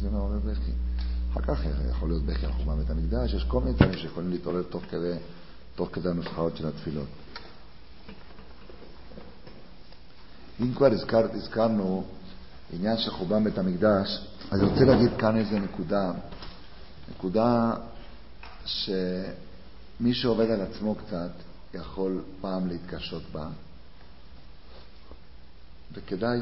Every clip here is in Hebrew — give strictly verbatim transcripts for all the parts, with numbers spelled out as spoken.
זה מעורר בכי. אחר כך יכול להיות בכי על חורבן בית המקדש, יש כל מיני דברים שיכולים להתעורר תוך כדי, תוך כדי הנוסחאות של התפילות. אם כבר הזכר, הזכרנו עניין של חורבן בית המקדש, אז אני רוצה להגיד כאן איזה נקודה, נקודה שמי שעובד על עצמו קצת יכול פעם להתקשות בה, וכדאי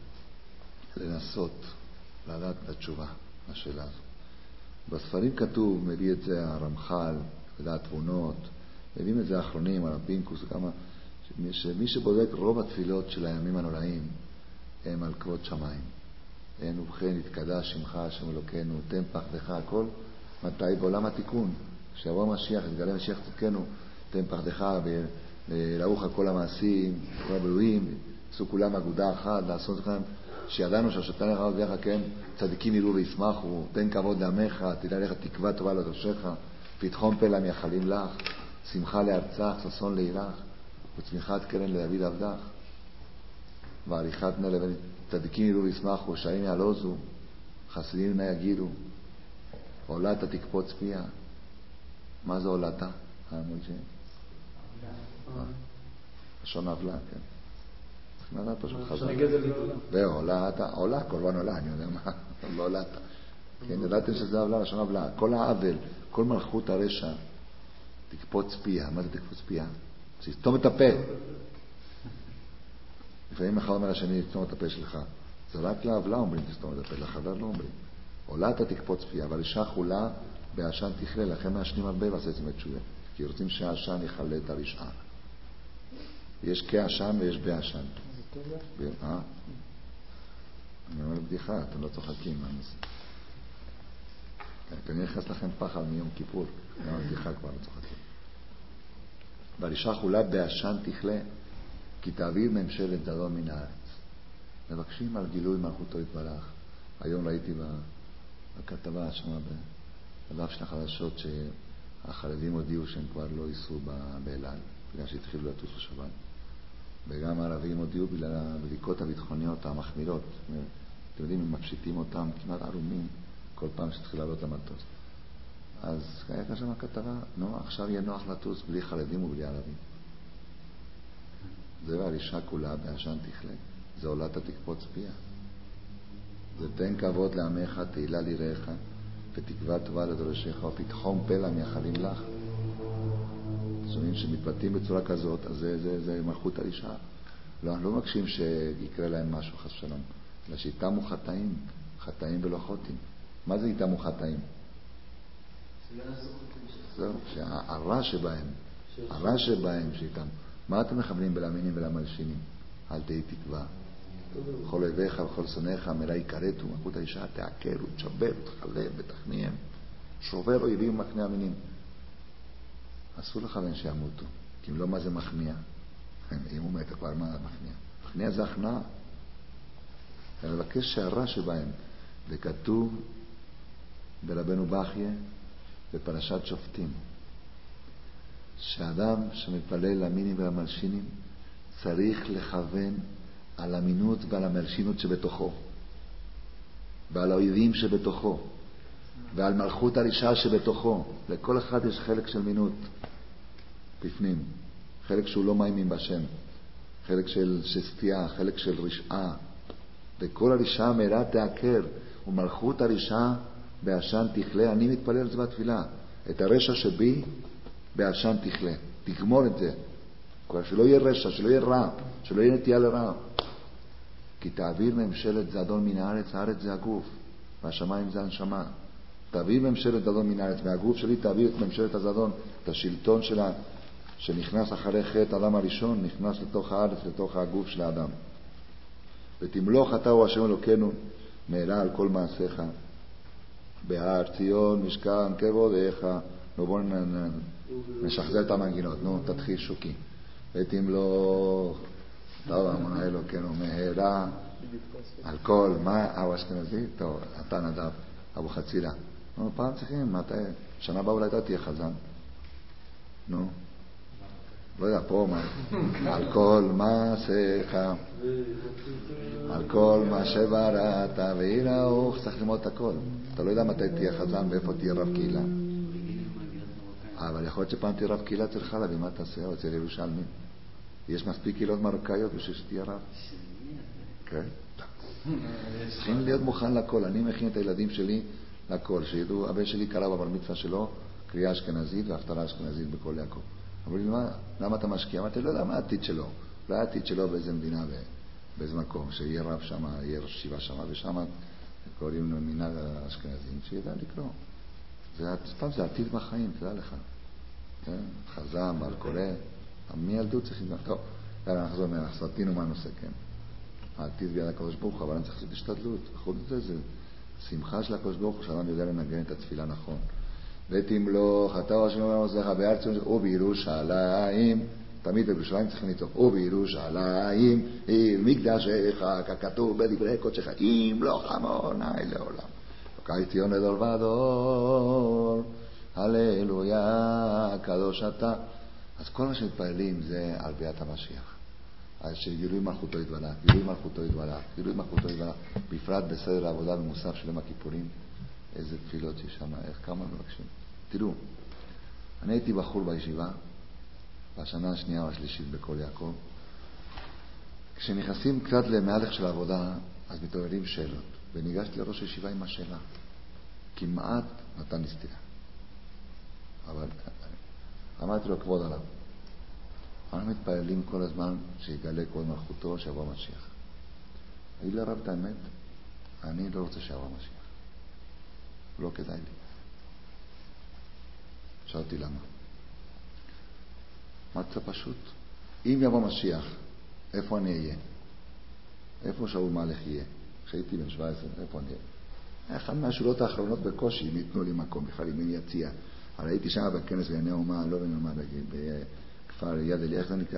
לנסות לדעת את התשובה לשאלה הזו. בספרים כתוב, מביא את זה הרמח"ל, לדעת תבונות, מביאים את זה האחרונים, הרב פינקוס, כמה, שמי שבודק רוב התפילות של הימים הנוראים הם על כבוד שמיים. אין ובכן התקדש שמך השם אלוקינו, תן פחדך, הכל מתי? בעולם התיקון. כשיבוא המשיח, יתגלה משיח צדקנו, תן פחדך ולעוך כל המעשים, כל הבלויים, עשו כולם אגודה אחת, לעשות לכם שידענו שהשטן יראה עוד ביחד, כן, צדיקים יראו וישמחו, תן כבוד לעמך, תדע לך תקווה טובה לדרשך, פתחון פה למייחלים לך, שמחה לארצך, ששון לעירך, וצמיחת קרן לדוד עבדך, ועריכת פני לבן, צדיקים יראו וישמחו, שעים יעלוזו, חסידים נא יגידו, עולתה תקפוץ פיה. מה זה עולתה? המוישה? לשון עוולה, כן. צריכים לדעת פשוט חזר. ועולה, עולה, קורבן עולה, אני יודע מה, לא עולתה. כן, ידעתם שזה עוולה, לשון עוולה. כל העוול, כל מלכות הרשע, תקפוץ פיה. מה זה תקפוץ פיה? תסתום את הפה. לפעמים אחד אומר השני, תסתום את הפה שלך. זה רק לעוולה אומרים, תסתום את הפה, לחבר לא אומרים. עולתה תקפוץ פיה, אבל אישה חולה בעשן תכלה, לכן מעשנים הרבה ועשה את זה מתשובה. כי רוצים שהעשן יחלה את הרשעה. יש כעשן ויש בעשן. אה? אני אומר בדיחה, אתם לא צוחקים. כנראה נכנס לכם פחד מיום כיפור. אני אומר בדיחה כבר, לא צוחקים. והאישה חולה בעשן תכלה, כי תעביר ממשלת זדון מן הארץ. מבקשים על גילוי מלכותו יתברך. היום ראיתי בכתבה שמה בדף של החדשות שהחרדים הודיעו שהם כבר לא ייסעו באלעד בגלל שהתחילו לטוס בשבת, וגם הערבים הודיעו בגלל הבדיקות הביטחוניות המחמירות. אתם יודעים, הם מפשיטים אותם כמעט ערומים כל פעם שתתחיל לעלות למטוס. אז הייתה שם הכתבה, נו, עכשיו יהיה נוח לטוס בלי חרדים ובלי ערבים. זה והאישה כולה בעשן תכלה, זה עולתה תקפוץ פיה. זה תן כבוד לעמך, תהילה ליראיך, ותקווה טובה לדורשך, ופתחון פה למייחלים לך. שומעים שמתבטאים בצורה כזאת, אז זה, זה, זה מלכות האישה. לא, אנחנו לא מבקשים שיקרה להם משהו, חס ושלום, אלא שאיתם הוא חטאים, חטאים ולא חוטאים. מה זה איתם הוא חטאים? זהו, שהרע שבהם, הרע שבהם שאיתם. מה אתם מכוונים בלמינים ולמלשינים? אל תהי תקווה. בכל אויביך וכל שונאיך מראה יכרתו, מלכות האישה תעקר ותשבר ותחלב ותכניעם, שובר אויבים ומקנה המינים. אסור לכוון שימותו, כי אם לא, מה זה מכניע? אם הוא מת כבר, מה מכניע? מכניע זה הכנעה. אני מבקש שהרע שבהם, וכתוב ברבנו בחיה בפרשת שופטים, שאדם שמתפלל למינים ולמלשינים צריך לכוון על המינות ועל המלשינות שבתוכו, ועל האויבים שבתוכו, ועל מלכות הרישה שבתוכו. לכל אחד יש חלק של מינות בפנים, חלק שהוא לא מאמין בשם, חלק של סטייה, חלק של רשעה. וכל הרישה מהרה תעקר, ומלכות הרישה בעשן תכלה. אני מתפלל על זה בתפילה, את הרשע שבי בעשן תכלה, תגמור את זה, שלא יהיה רשע, שלא יהיה רע, שלא יהיה נטייה לרע. כי תעביר ממשלת זדון מן הארץ. הארץ זה הגוף, והשמיים זה הנשמה. תעביר ממשלת זדון מן הארץ, מהגוף שלי תעביר את ממשלת הזדון, את השלטון שלה שנכנס אחרי חטא האדם הראשון, נכנס לתוך הארץ, לתוך הגוף של האדם. ותמלוך אתה הוא השם אלוקינו מעלה על כל מעשיך, בהר ציון משכן כבודיך. נו, בואו נשחזר את המנגינות. נו, תתחיל שוקי. ותמלוך טוב המונה אלוקינו מהרה על כל מה. אבו אשכנזי, טוב, אתה נדב אבו חצילה. נו, פעם צריכים, מה אתה, שנה הבאה אולי אתה תהיה חזן. נו, לא יודע, פה מה, על כל מעשיך, על כל מה שבראת, ויראוך, צריך ללמוד את הכל. אתה לא יודע מתי תהיה חזן ואיפה תהיה רב קהילה. אבל יכול להיות שפעם תהיה רב קהילה אצל חלבי, מה תעשה? או אצל ירושלמים. יש מספיק קהילות מרוקאיות בשביל שתהיה רב. כן? צריכים להיות מוכן לכל. אני מכין את הילדים שלי לכל. שידעו, הבן שלי קרא בבר מצווה שלו, קריאה אשכנזית והפטרה אשכנזית בכל יעקב. אמרו לי, למה, למה אתה משקיע? אמרתי, לא יודע מה העתיד שלו. לא העתיד שלו באיזה מדינה, באיזה מקום, שיהיה רב שם, יהיה שיבה שם, ושם קוראים לו מנהג האשכנזים, שידע לקרוא. זה, סתם זה עתיד בחיים, תדע לך. כן? חזם, בעל קורא. מילדות צריכים... טוב, יאללה, נחזור מהסרטינו מה הנושא, כן? העתיד ביד הקדוש ברוך הוא, אבל אני צריך לעשות השתדלות. חוץ מזה, זה שמחה של הקדוש ברוך הוא, שאדם יודע לנגן את התפילה נכון. ותמלוך, אתה ראש אומר עוזך בארץ, ובירושלים, תמיד בירושלים צריכים לצעוק, ובירושלים, עיר מקדשך, ככתוב בדברי קודשך, ימלוך עמוני לעולם. וקי ציון לדור ודור, הללויה, קדוש אתה. אז כל מה שמתפעלים זה על ביאת המשיח. אז שגילוי מלכותו יתברך, גילוי מלכותו יתברך, גילוי מלכותו יתברך, בפרט בסדר העבודה במוסף של יום הכיפורים. איזה תפילות יש שם, איך כמה מבקשים. תראו, אני הייתי בחור בישיבה, בשנה השנייה או השלישית בכל יעקב. כשנכנסים קצת למהלך של העבודה, אז מתעוררים שאלות. וניגשתי לראש הישיבה עם השאלה. כמעט נתן לי סתירה. אבל אמרתי לו, כבוד עליו. אנחנו מתפעלים כל הזמן שיגלה כבוד מלכותו, שיבוא המשיח. אני לא רב את האמת, אני לא רוצה שיבוא המשיח. לא כדאי לי. שאלתי למה. מצא פשוט. אם יבוא משיח, איפה אני אהיה? איפה שאול מלך יהיה? כשהייתי בן שבע עשרה, איפה אני אהיה? אחד מהשורות האחרונות בקושי, אם ייתנו לי מקום, בכלל אם אני יציע. אבל הייתי שם בכנס בענייני אומה, לא בענייני אומה, בכפר יד אלי, איך זה נקרא?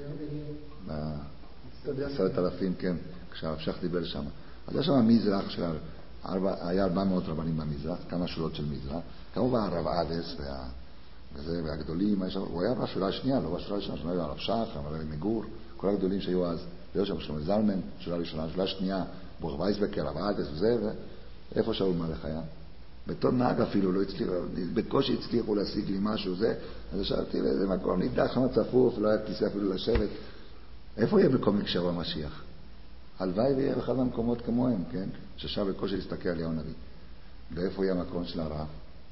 בעשרת אלפים, כן, כשהרב שך דיבר שם. אז יש שם מזרח של... היה ארבע מאות רבנים במזרח, כמה שורות של מזרח. כמובן הרב עדס וה... וזה, והגדולים, הוא היה בשורה השנייה, לא בשורה השנייה, שונה הרב שח, הרב מגור, כל הגדולים שהיו אז, היו שם שלמה זלמן, שורה ראשונה, שורה השנייה, ברוך וייסבקר, הרב עדס וזה, ואיפה שאול מלך היה? בתור נהג אפילו לא הצליחו, בקושי הצליחו להשיג לי משהו, זה, אז שאלתי באיזה מקום, נידח שם צפוף, לא היה כיסא אפילו לשבת. איפה יהיה מקום כשיבוא המשיח? הלוואי ויהיה אחד מהמקומות כמוהם, כן? ששם בקושי להסתכל על יהו הנביא. ואיפה יהיה המקום של הרב?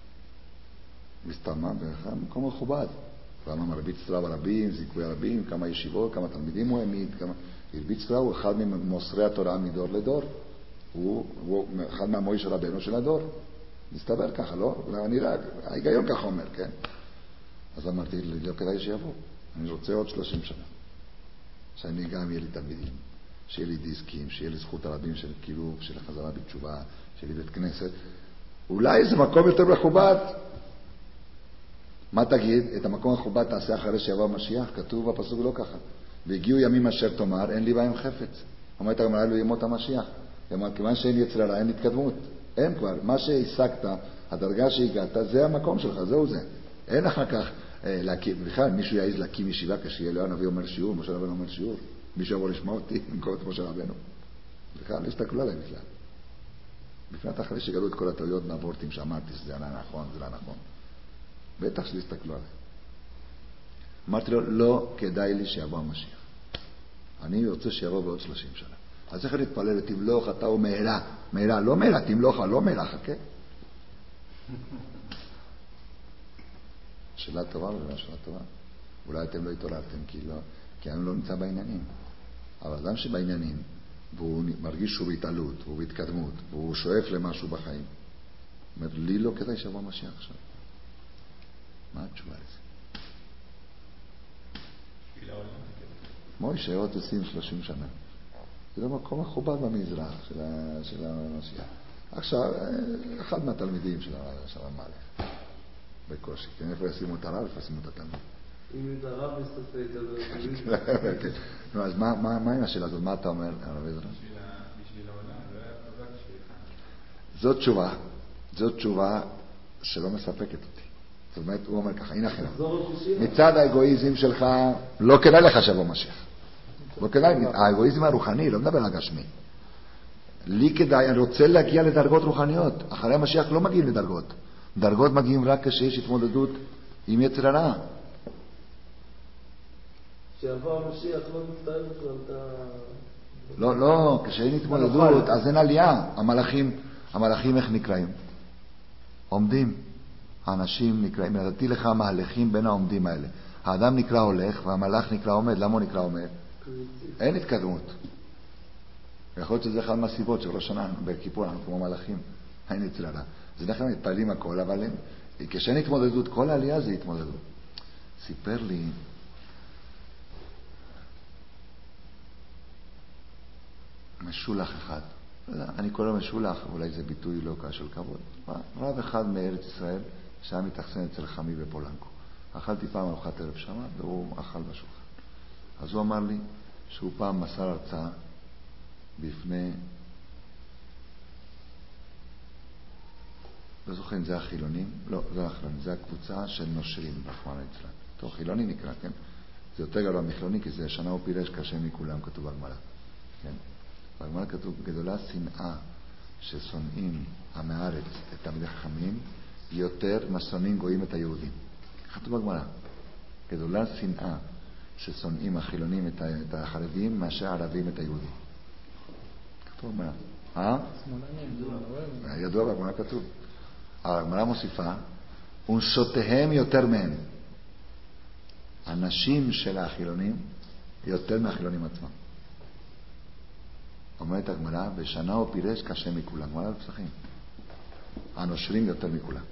מסתמה באחד מקום מכובד. למה מרביץ תורה ברבים, זיכוי הרבים, כמה ישיבות, כמה תלמידים הוא העמיד, כמה... מרביץ תורה הוא אחד ממוסרי התורה מדור לדור. הוא, הוא אחד מהמויש רבנו של הדור. מסתבר ככה, לא? אני רק, ההיגיון ככה אומר, כן? אז אמרתי לי, לא כדאי שיבוא. אני רוצה עוד שלושים שנה. שאני גם יהיה לי תלמידים. שיהיה לי דיסקים, שיהיה לי זכות הרבים של קילוב, של חזרה בתשובה, שיהיה לי בית כנסת. אולי זה מקום יותר מכובד. מה תגיד? את המקום המכובד תעשה אחרי שיבוא המשיח? כתוב בפסוק לא ככה. והגיעו ימים אשר תאמר, אין לי בהם חפץ. אמרת, אמרה לו ימות המשיח. אמר, כיוון שאין יצר הרע, אין התקדמות. אין כבר. מה שהשגת, הדרגה שהגעת, זה המקום שלך, זהו זה. אין אחר כך להקים. בכלל, מישהו יעז להקים ישיבה כשיהיה לו הנביא אומר שיעור, משה רבנו אומר שיעור. מישהו יבוא לשמוע אותי, במקום את משה רבנו. בכלל, לא הסתכלו עליהם בכלל. בפנת אחרי שגלו את כל הטעויות מהוורטים שאמרתי שזה לא נכון, זה לא נכון. בטח שלא הסתכלו עליהם. אמרתי לו, לא כדאי לי שיבוא המשיח. אני רוצה שיבוא בעוד שלושים שנה. אז איך אני אתפלל ותמלוך אתה הוא מהרה. מהרה, לא מהרה, תמלוך, לא מהרה, חכה. שאלה טובה ולא שאלה טובה. אולי אתם לא התעוררתם, כי, לא, כי אני לא נמצא בעניינים. אבל אדם שבעניינים, והוא מרגיש שהוא בהתעלות, והוא בהתקדמות, והוא שואף למשהו בחיים, אומר, לי לא כדאי שיבוא המשיח עכשיו. מה התשובה לזה? מוישה עוד עשרים שלושים שנה. זה לא מקום מכובד במזרח של, ה, של המשיח. עכשיו, אחד מהתלמידים של המלך. בקושי. כן, איפה ישימו את הרב, איפה ישימו את התלמיד. אם את הרב מסתפק, אז... אז מה עם השאלה הזאת? מה אתה אומר, הרב עזרא? בשביל העולם, זה היה טובה בשבילך. זאת תשובה. זאת תשובה שלא מספקת אותי. זאת אומרת, הוא אומר ככה, הנה אחר. מצד האגואיזם שלך, לא כדאי לך שבוא משיח. לא כדאי, האגואיזם הרוחני, לא מדבר על הגשמי. לי כדאי, אני רוצה להגיע לדרגות רוחניות. אחרי המשיח לא מגיעים לדרגות. דרגות מגיעים רק כשיש התמודדות עם יצר הרע. שיבוא המשיח לא נצטרך בכלל את ה... לא, לא, כשאין התמודדות, אז אין עלייה. המלאכים, המלאכים איך נקראים? עומדים. האנשים נקראים, נתתי לך מהלכים בין העומדים האלה. האדם נקרא הולך והמלאך נקרא עומד. למה הוא נקרא עומד? אין התקדמות. יכול להיות שזה אחד מהסיבות של ראש שנה, בכיפור, אנחנו כמו מלאכים. אין יצר הרע. זה לכם מתפעלים הכל, אבל כשאין התמודדות, כל העלייה זה התמודדות. סיפר לי משולח אחד, אני קורא לו משולח, אולי זה ביטוי לא של כבוד. רב אחד מארץ ישראל שהיה מתאכסן אצל חמי בפולנקו. אכלתי פעם ארוחת ערב שם והוא אכל בשולחן. אז הוא אמר לי שהוא פעם מסר הרצאה בפני, לא זוכר אם זה החילונים, לא, זה החילונים, זה הקבוצה של נושרים רחמנא ליצלן. טוב, חילוני נקרא, כן? זה יותר גדול מחילוני, כי זה שנה ופירש קשה מכולם, כתוב בגמרא. כן? בגמרא כתוב, גדולה שנאה ששונאים עם הארץ את תלמידי חכמים, יותר משונאים גויים את היהודים. כתוב בגמרא, גדולה שנאה ששונאים החילונים את החרדים, מאשר הערבים את היהודים. כתוב בגמרא. אה? ידוע בגמרא כתוב. הגמרא מוסיפה, ונשותיהם יותר מהם. הנשים של החילונים יותר מהחילונים עצמם. אומרת הגמרא, בשנה הוא פירש קשה מכולם. גמרא בפסחים. הנושרים יותר מכולם.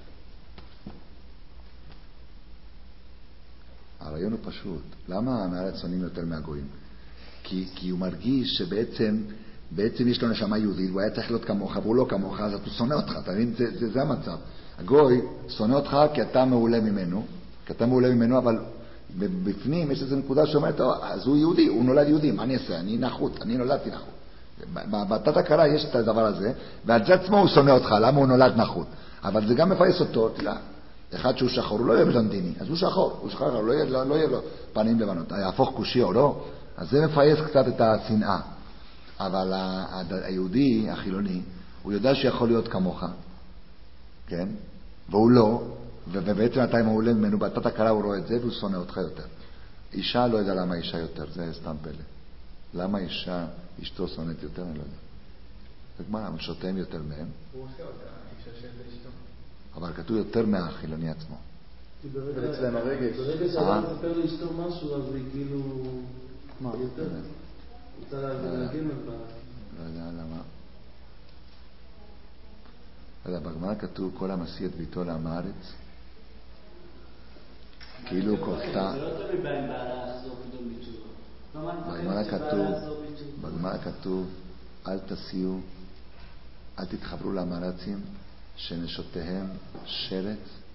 הרעיון הוא פשוט. למה מהארץ שונאים יותר מהגויים? כי, כי הוא מרגיש שבעצם בעצם יש לו נשמה יהודית, הוא היה צריך להיות כמוך, והוא לא כמוך, אז הוא שונא אותך, אתה מבין? זה, זה, זה המצב. הגוי שונא אותך כי אתה מעולה ממנו, כי אתה מעולה ממנו, אבל בפנים יש איזו נקודה שאומרת, אז הוא יהודי, הוא נולד יהודי, מה אני אעשה? אני נחות, אני נולדתי נחות. בתת הכרה יש את הדבר הזה, ועל זה עצמו הוא שונא אותך, למה הוא נולד נחות. אבל זה גם מפייס אותו, תראה, אחד שהוא שחור, הוא לא יהיה בלונדיני, אז הוא שחור, הוא שחור, לא יהיה, לא, לא יהיה לו פנים לבנות, יהפוך כושי או לא, אז זה מפייס קצת את השנאה. אבל היהודי, החילוני, הוא יודע שיכול להיות כמוך, כן? והוא לא, ובעצם אתה מעולה ממנו, בתת הכרה הוא רואה את זה, והוא שונא אותך יותר. אישה לא יודע למה אישה יותר, זה סתם פלא. למה אישה, אשתו שונאת יותר, אני לא יודע. זה גמרא, אבל שותיהם יותר מהם. הוא עושה אותה, אישה שאין לאשתו. אבל כתוב יותר מהחילוני עצמו. ברגע שאדם מספר לאשתו משהו, אז היא כאילו... מה? יותר. רוצה להגן על בה. לא יודע למה. לא יודע, בגמרא כתוב כל המשיא את ביתו לעם הארץ, כאילו כופתה. זה לא תלוי בהם בעלה לחזור פתאום בתשובה. בגמרא כתוב, בגמרא כתוב, אל תסיעו, אל תתחברו למרצים שנשותיהם שרץ,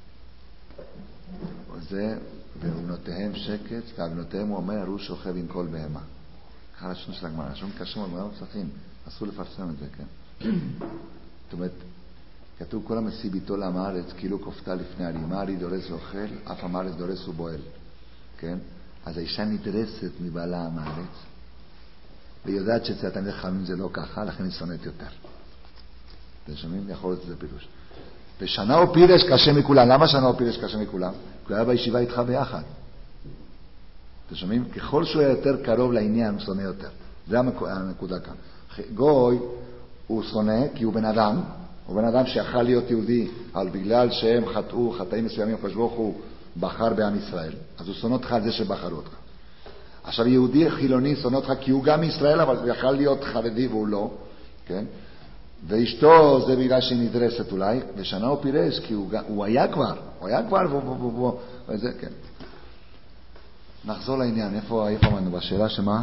וזה, ובנותיהם שקט, והבנותיהם הוא אומר, הוא שוכב עם כל בהמה. ככה לשון של הגמרא, לשון קשה מאוד, גמרא מצליחים, אסור לפרסם את זה, כן? זאת אומרת, כתוב כל המשיא ביתו לעם הארץ, כאילו כופתה לפני הרימה, הרי דורס ואוכל, אף עם הארץ דורס ובועל, כן? אז האישה נדרסת מבעלה עם הארץ, והיא יודעת שאצל התלמידי חכמים זה לא ככה, לכן היא שונאת יותר. אתם שומעים? יכול להיות שזה פירוש. ושנה הוא פירש קשה מכולם. למה שנה הוא פירש קשה מכולם? כי הוא היה בישיבה איתך ביחד. אתם שומעים? ככל שהוא היה יותר קרוב לעניין, הוא שונא יותר. זה הנקודה כאן. גוי הוא שונא כי הוא בן אדם, הוא בן אדם שיכל להיות יהודי, אבל בגלל שהם חטאו, חטאים מסוימים, הקדוש ברוך הוא בחר בעם ישראל. אז הוא שונא אותך על זה שבחרו אותך. עכשיו יהודי חילוני שונא אותך כי הוא גם ישראל, אבל הוא יכל להיות חרדי והוא לא, כן? ואשתו זה בגלל שהיא נדרסת אולי, ושנה הוא פירש כי הוא, הוא היה כבר, הוא היה כבר, והוא, והוא, והוא, וזה, כן. נחזור לעניין, איפה, איפה אמרנו? בשאלה שמה?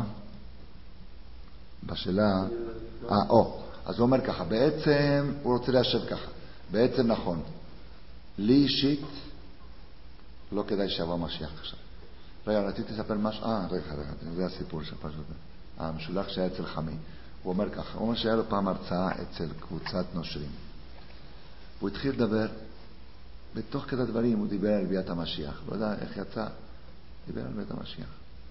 בשאלה, אה, או, אז הוא אומר ככה, בעצם, הוא רוצה להשב ככה, בעצם נכון, לי אישית, לא כדאי שיבוא משיח עכשיו. רגע, רציתי לספר משהו, אה, רגע, רגע, זה הסיפור שפשוט, המשולח שהיה אצל חמי. הוא אומר ככה, הוא אומר שהיה לו פעם הרצאה אצל קבוצת נושרים. הוא התחיל לדבר בתוך כדי הדברים הוא דיבר על ביאת המשיח. לא יודע איך יצא, דיבר על ביאת המשיח.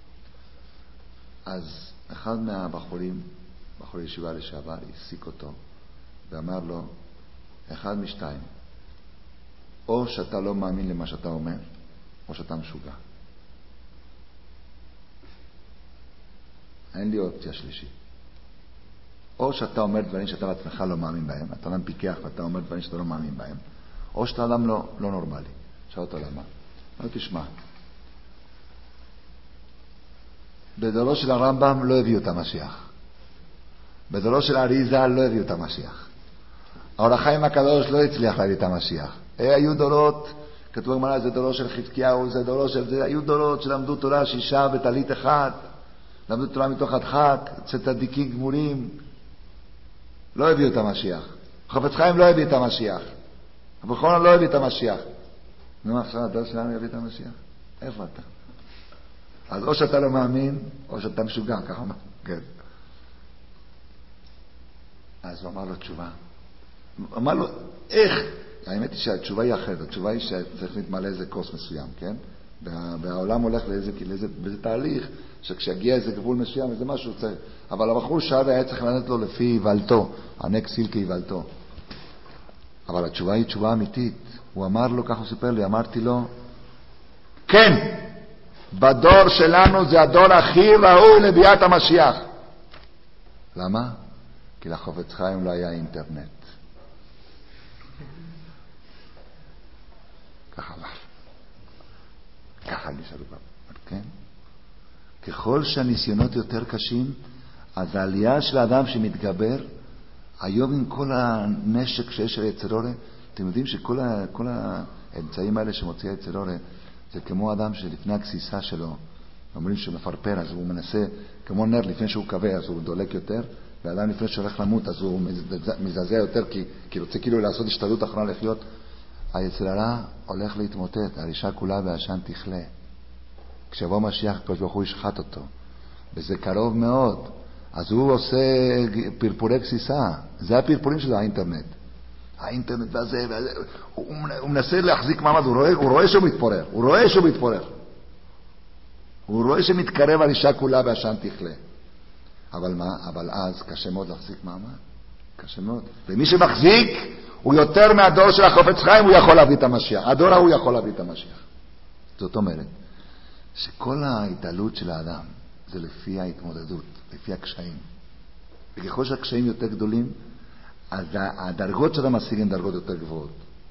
אז אחד מהבחורים, בחור ישיבה לשעבר, העסיק אותו ואמר לו, אחד משתיים, או שאתה לא מאמין למה שאתה אומר, או שאתה משוגע. אין לי אופציה שלישית. או שאתה אומר דברים שאתה בעצמך לא מאמין בהם, אתה אדם פיקח ואתה אומר דברים שאתה לא מאמין בהם, או שאתה אדם לא, לא נורמלי. שאל אותו למה? לא תשמע. בדורו של הרמב"ם לא הביאו את המשיח. בדורו של אריזה לא הביאו את המשיח. האור החיים הקדוש לא הצליח להביא את המשיח. היו דורות, כתוב בגמרא, זה דורו של חזקיהו, זה דורו של זה, היו דורות שלמדו תורה שישה בטלית אחד, למדו תורה מתוך הדחק, צדיקים גמורים, לא הביאו את המשיח. חפץ חיים לא הביא את המשיח. אבו חנן לא הביא את המשיח. נו, עכשיו הדור שלנו יביא את המשיח? איפה אתה? אז או שאתה לא מאמין, או שאתה משוגע, ככה אמר. כן. אז הוא אמר לו תשובה. הוא אמר לו, איך? האמת היא שהתשובה היא אחרת. התשובה היא שצריך להתמלא איזה כוס מסוים, כן? והעולם הולך לאיזה, לאיזה, לאיזה תהליך, שכשיגיע איזה גבול מסוים, איזה משהו צריך. אבל הבחור שאל והיה צריך לענות לו לפי היוולתו, ענק סיל כהיוולתו. אבל התשובה היא תשובה אמיתית. הוא אמר לו, כך הוא סיפר לי, אמרתי לו, כן, בדור שלנו זה הדור הכי ראוי לביאת המשיח. למה? כי לחפץ חיים לא היה אינטרנט. ככה אמר. ככה נשאלו פעם. כן? ככל שהניסיונות יותר קשים, אז העלייה של האדם שמתגבר, היום עם כל הנשק שיש על יצר אורה, אתם יודעים שכל ה, כל האמצעים האלה שמוציא יצר אורה, זה כמו אדם שלפני הכסיסה שלו, אומרים שמפרפר, אז הוא מנסה, כמו נר לפני שהוא קווה, אז הוא דולק יותר, ואדם לפני שהולך למות, אז הוא מזעזע יותר, כי, כי רוצה כאילו לעשות השתדלות אחרונה לחיות. היצר הרע הולך להתמוטט, הרישה כולה והעשן תכלה. כשיבוא משיח, הקדוש ברוך הוא ישחט אותו. וזה קרוב מאוד. אז הוא עושה פרפורי כסיסה. זה הפרפורים שלו, האינטרנט. האינטרנט והזה, והזה. הוא, הוא מנסה להחזיק מעמד, הוא רואה, הוא רואה שהוא מתפורר. הוא רואה שהוא מתפורר. הוא רואה שמתקרב הרישה כולה והעשן תכלה. אבל מה? אבל אז קשה מאוד להחזיק מעמד. קשה מאוד. ומי שמחזיק, הוא יותר מהדור של החפץ חיים, הוא יכול להביא את המשיח. הדור ההוא יכול להביא את המשיח. זאת אומרת, שכל ההתעלות של האדם זה לפי ההתמודדות, לפי הקשיים. וככל שהקשיים יותר גדולים, אז הדרגות שאתה משיג הן דרגות יותר גבוהות.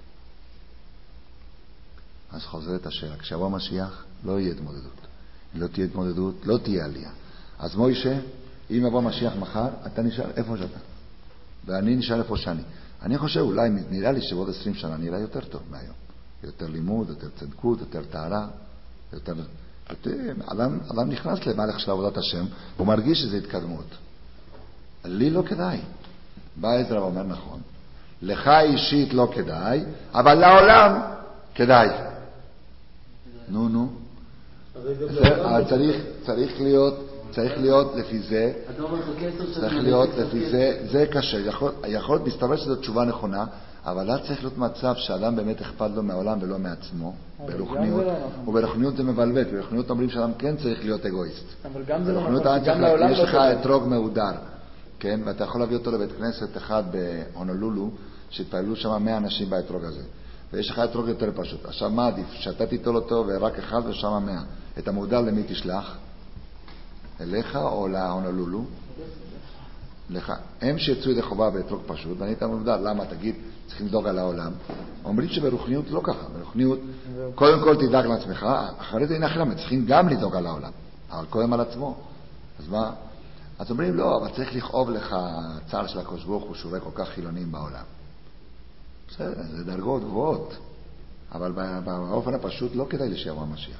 אז חוזרת השאלה, כשיבוא המשיח לא יהיה התמודדות. אם לא תהיה התמודדות, לא תהיה עלייה. אז מוישה, אם יבוא המשיח מחר, אתה נשאר איפה שאתה. ואני נשאר איפה שאני. אני חושב, אולי נראה לי שבעוד עשרים שנה נראה יותר טוב מהיום. יותר לימוד, יותר צדקות, יותר טהרה, יותר... אדם, אדם נכנס למהלך של עבודת השם, הוא מרגיש שזה התקדמות. לי לא כדאי. בא עזרא ואומר נכון. לך אישית לא כדאי, אבל לעולם כדאי. נו, נו. אבל צריך, צריך להיות... צריך להיות לפי זה, צריך להיות לפי זה, זה קשה. יכול, יכול להיות, מסתבר שזו תשובה נכונה, אבל לא צריך להיות מצב שאדם באמת אכפת לו מהעולם ולא מעצמו, ברוחניות, וברוחניות זה מבלבל, ברוחניות אומרים שאדם כן צריך להיות אגואיסט. אבל גם זה לא נכון, גם לעולם לא יש לך אתרוג מהודר, כן? ואתה יכול להביא אותו לבית כנסת אחד בהונולולו, שהתפעלו שם מאה אנשים באתרוג הזה. ויש לך אתרוג יותר פשוט. עכשיו מה עדיף? שאתה תיטול אותו ורק אחד ושם מאה. את המהודר למי תשלח? אליך או להונולולו? לך. הם שיצאו ידי חובה באתרוג פשוט, ואני איתם מודע, למה? תגיד, צריכים לדאוג על העולם. אומרים שברוחניות לא ככה. ברוחניות, קודם כל תדאג לעצמך, אחרי זה הנה אחרים, צריכים גם לדאוג על העולם, אבל קודם על עצמו. אז מה? אז אומרים, לא, אבל צריך לכאוב לך צער של הקדוש ברוך הוא, שהוא רואה כל כך חילונים בעולם. בסדר, זה דרגות גבוהות, אבל באופן הפשוט לא כדאי שיבוא המשיח.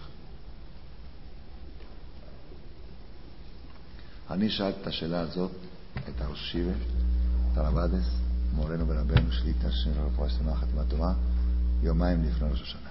אני שאלתי את השאלה הזאת, את הראש שיבה, את הרבדס, מורנו ורבנו, שליטה של רפואה שלמה, חתימה טובה, יומיים לפני ראש השנה.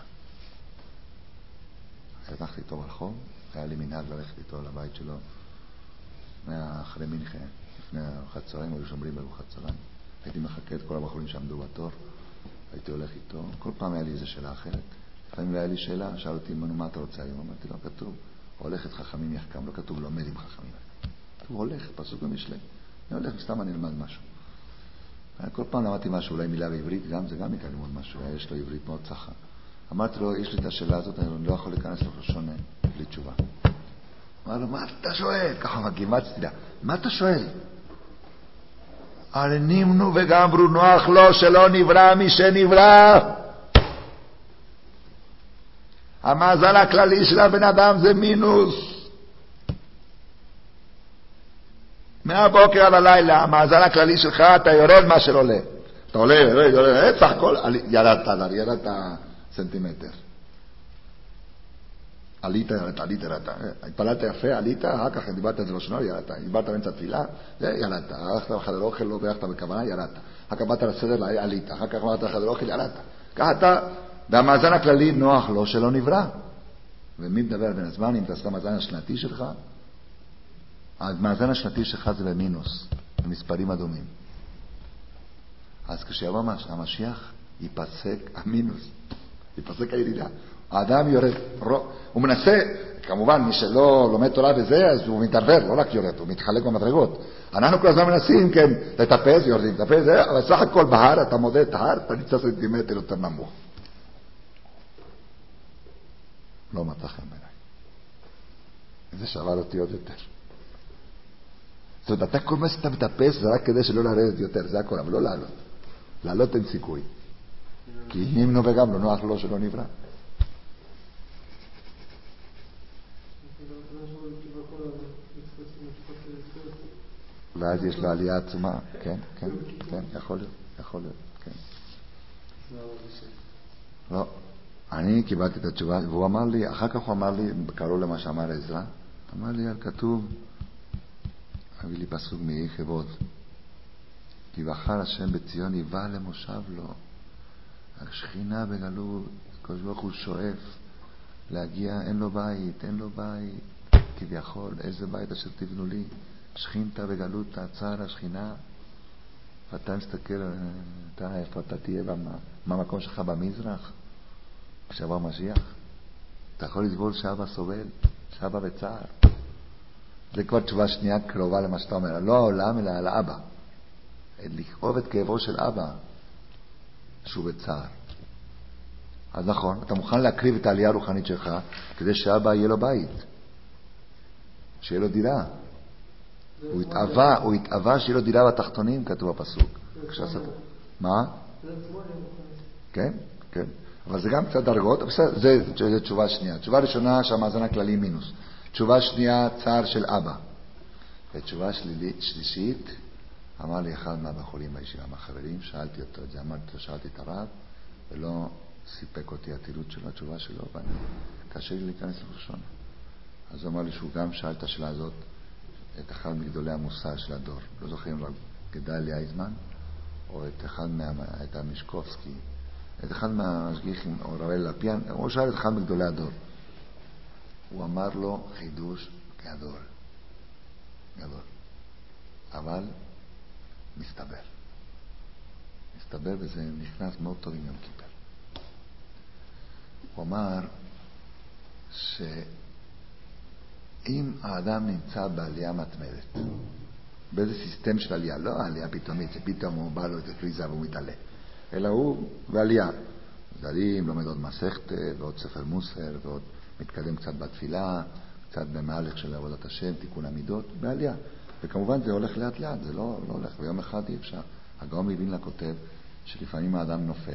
הלכתי איתו ברחוב, היה לי מנהג ללכת איתו לבית שלו, אחרי מנחה, לפני ארוחת צהריים, היו שומרים בארוחת צהריים. הייתי מחכה את כל הבחורים שעמדו בתור, הייתי הולך איתו, כל פעם היה לי איזו שאלה אחרת. לפעמים היה לי שאלה, שאל אותי, מה אתה רוצה היום? אמרתי לו, כתוב, הולך את חכמים יחכם, לא כתוב לומד עם חכמים. כתוב, הולך, פסוק במשלי. אני הולך, סתם אני אלמד משהו. כל פעם למדתי משהו, אולי מילה בעברית, גם זה גם יקרה ללמוד משהו, יש לו עברית מאוד צחה. אמרתי לו, יש לי את השאלה הזאת, אני לא יכול להיכנס לראשון בלי תשובה. אמר לו, מה אתה שואל? ככה גימצתי לה, מה אתה שואל? הרי נמנו וגמרו, נוח לו שלא נברא מי שנברא. המאזן הכללי של הבן אדם זה מינוס. מהבוקר עד הלילה, המאזן הכללי שלך, אתה יורד מה שלא עולה. אתה עולה, יורד, יורד, סך הכל, ירדת, ירדת סנטימטר. עלית, ירדת, עלית, ירדת. התפללת יפה, עלית, אחר כך דיברת את זה לשונה, ירדת. דיברת באמצע תפילה, ירדת. הלכת לחדר אוכל, לא בירכת בכוונה, ירדת. אחר כך באת לסדר, עלית. אחר כך באת לחדר אוכל, ירדת. ככה אתה, והמאזן הכללי נוח לו שלא נברא. ומי מדבר בין הזמן, אם אתה עשת המאזן השנתי שלך, המאזן השנתי שלך זה במינוס, במספרים אדומים. אז כשיבוא המשיח, ייפסק המינוס, ייפסק הירידה. האדם יורד, הוא מנסה, כמובן מי שלא לומד תורה וזה, אז הוא מתערבר, לא רק יורד, הוא מתחלק במדרגות. אנחנו כל הזמן מנסים, כן, לטפס, יורדים, לטפס, אבל סך הכל בהר, אתה מודד את ההר, אתה נמצא סנטימטר יותר נמוך. לא מצא חן בעיניי. זה שבר אותי עוד יותר. זאת אומרת, אתה כל מה שאתה מטפס זה רק כדי שלא לרדת יותר, זה הכל, אבל לא לעלות. לעלות אין סיכוי. כי אם נו וגם לא נוח לו שלא נברא. ואז יש לו עלייה עצומה, כן, כן, כן, יכול להיות, יכול להיות, כן. לא, אני קיבלתי את התשובה, והוא אמר לי, אחר כך הוא אמר לי, קרוב למה שאמר עזרא, אמר לי, כתוב, הביא לי פסוק מאי כבוד, כי בחר השם בציון יבא למושב לו, השכינה בגלות, קדוש ברוך הוא שואף להגיע, אין לו בית, אין לו בית, כביכול, איזה בית אשר תבנו לי, שכינתה בגלות תעצר השכינה, ואתה מסתכל, אתה, איפה אתה תהיה, במה, מה המקום שלך במזרח? כשעבר משיח, אתה יכול לסבול שאבא סובל, שאבא בצער. זה כבר תשובה שנייה קרובה למה שאתה אומר, לא העולם אלא על אבא. לכאוב את כאבו של אבא, שהוא בצער. אז נכון, אתה מוכן להקריב את העלייה הרוחנית שלך, כדי שאבא יהיה לו בית, שיהיה לו דירה. הוא התאווה, הוא התאווה שיהיה לו דירה בתחתונים, כתוב בפסוק. מה? כן, כן. אבל זה גם קצת דרגות, זה, זה תשובה שנייה. תשובה ראשונה שהמאזן הכללי מינוס. תשובה שנייה, צער של אבא. ותשובה שלישית, אמר לי אחד מהבחורים בישיבה, מהחברים, שאלתי אותו את זה, אמרתי לו, שאלתי את הרב, ולא סיפק אותי התירוץ של התשובה שלו, ואני קשה לי להיכנס לראשון. אז הוא אמר לי שהוא גם שאל את השאלה הזאת, את אחד מגדולי המוסר של הדור. לא זוכרים רק גדליה איזמן, או את אחד מה... את המשקובסקי, את אחד מהמשגיחים, או רבי לפיאן, הוא שאל את אחד מגדולי הדור. הוא אמר לו חידוש גדול. גדול. אבל מסתבר. מסתבר וזה נכנס מאוד טוב עם יום כיפר. הוא אמר שאם האדם נמצא בעלייה מתמדת, באיזה סיסטם של עלייה, לא עלייה פתאומית, שפתאום הוא בא לו את הקריזה והוא מתעלה, אלא הוא בעלייה. זרים, לומד עוד מסכת, ועוד ספר מוסר, ועוד מתקדם קצת בתפילה, קצת במהלך של עבודת השם, תיקון המידות, בעלייה. וכמובן זה הולך לאט לאט, זה לא, לא הולך, ויום אחד אי אפשר. הגאון מווילנה כותב שלפעמים האדם נופל,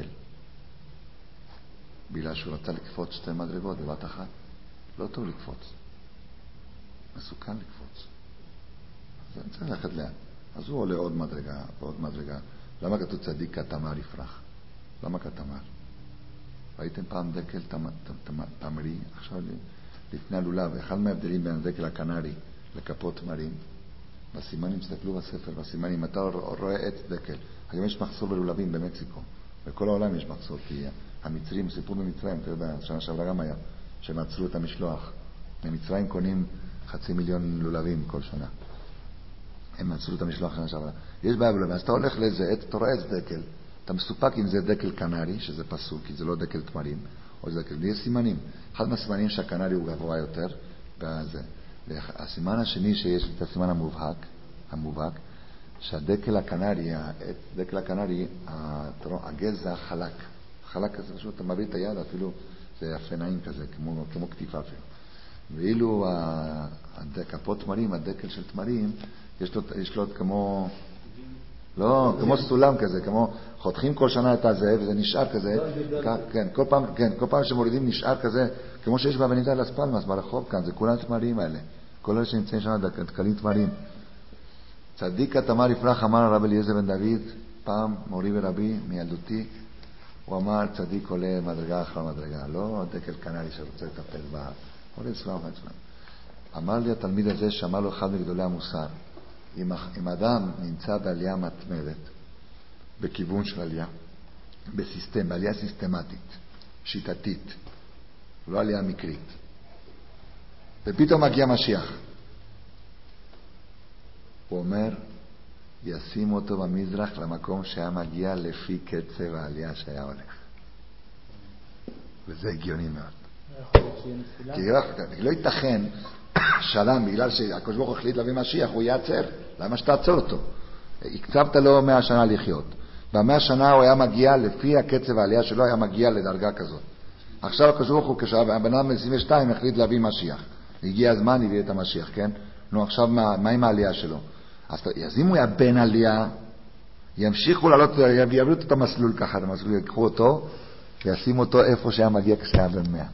בגלל שהוא רצה לקפוץ שתי מדרגות בבת אחת. לא טוב לקפוץ. מסוכן לקפוץ. אז אני צריך ללכת לאט. אז הוא עולה עוד מדרגה ועוד מדרגה. למה כתוב צדיק כתמר יפרח? למה כתמר? ראיתם פעם דקל תמרי? עכשיו לפני הלולב, אחד מההבדלים בין הדקל הקנרי לכפות תמרים, בסימנים, תסתכלו בספר, בסימנים, אתה רואה עץ דקל. היום יש מחסור בלולבים במקסיקו. בכל העולם יש מחסור, כי המצרים, סיפור במצרים, אתה יודע, שנה שעברה גם היה, שהם עצרו את המשלוח. במצרים קונים חצי מיליון לולבים כל שנה. הם עצרו את המשלוח שנה שעברה. יש בעיה בלולבים, אז אתה הולך לאיזה עץ, אתה רואה עץ דקל, אתה מסופק אם זה דקל קנרי, שזה פסוק, כי זה לא דקל תמרים, או זה דקל, יש סימנים. אחד מהסימנים שהקנרי הוא גבוה יותר, בזה. הסימן השני שיש את הסימן המובהק, המובהק, שהדקל הקנרי, דקל הקנרי, הגזע חלק. חלק כזה, פשוט אתה מביא את היד, אפילו זה יפה נעים כזה, כמו, כמו כתיפה אפילו. ואילו הכפות תמרים, הדקל של תמרים, יש לו, יש לו כמו, לא, כמו סולם כזה, כמו חותכים כל שנה את הזה, וזה נשאר כזה, כן, כל פעם, כן, כל פעם שמורידים נשאר כזה, כמו שיש באבנידה לס פלמאס ברחוב כאן, זה כולם תמרים האלה. כל אלה שנמצאים שם, דקלים תמרים. צדיק התמר יפרח, אמר הרב אליעזר בן דוד, פעם מורי ורבי מילדותי, הוא אמר, צדיק עולה מדרגה אחר מדרגה, לא דקל קנרי שרוצה לטפל בה, עולה סלם עצמם. אמר לי התלמיד הזה, שאמר לו אחד מגדולי המוסר, אם, אם אדם נמצא בעלייה מתמדת, בכיוון של עלייה, בסיסטם, בעלייה סיסטמטית, שיטתית, לא עלייה מקרית, ופתאום מגיע משיח, הוא אומר, ישים אותו במזרח למקום שהיה מגיע לפי קצב העלייה שהיה הולך. וזה הגיוני מאוד. כי לא ייתכן שלם, בגלל שהקדוש ברוך הוא החליט להביא משיח, הוא יעצר. למה שתעצור אותו? הקצבת לו מאה שנה לחיות. במאה שנה הוא היה מגיע, לפי הקצב העלייה שלו, היה מגיע לדרגה כזאת. עכשיו הקדוש ברוך הוא, כשהבן אדם ב-עשרים ושתיים החליט להביא משיח. הגיע הזמן, הביא את המשיח, כן? נו, עכשיו מה, מה עם העלייה שלו? אז, אז אם הוא היה בן עלייה, ימשיכו לעלות, יביאו את המסלול ככה, המסלול, יקחו אותו, וישימו אותו איפה שהיה מגיע כשהיה בן מאה.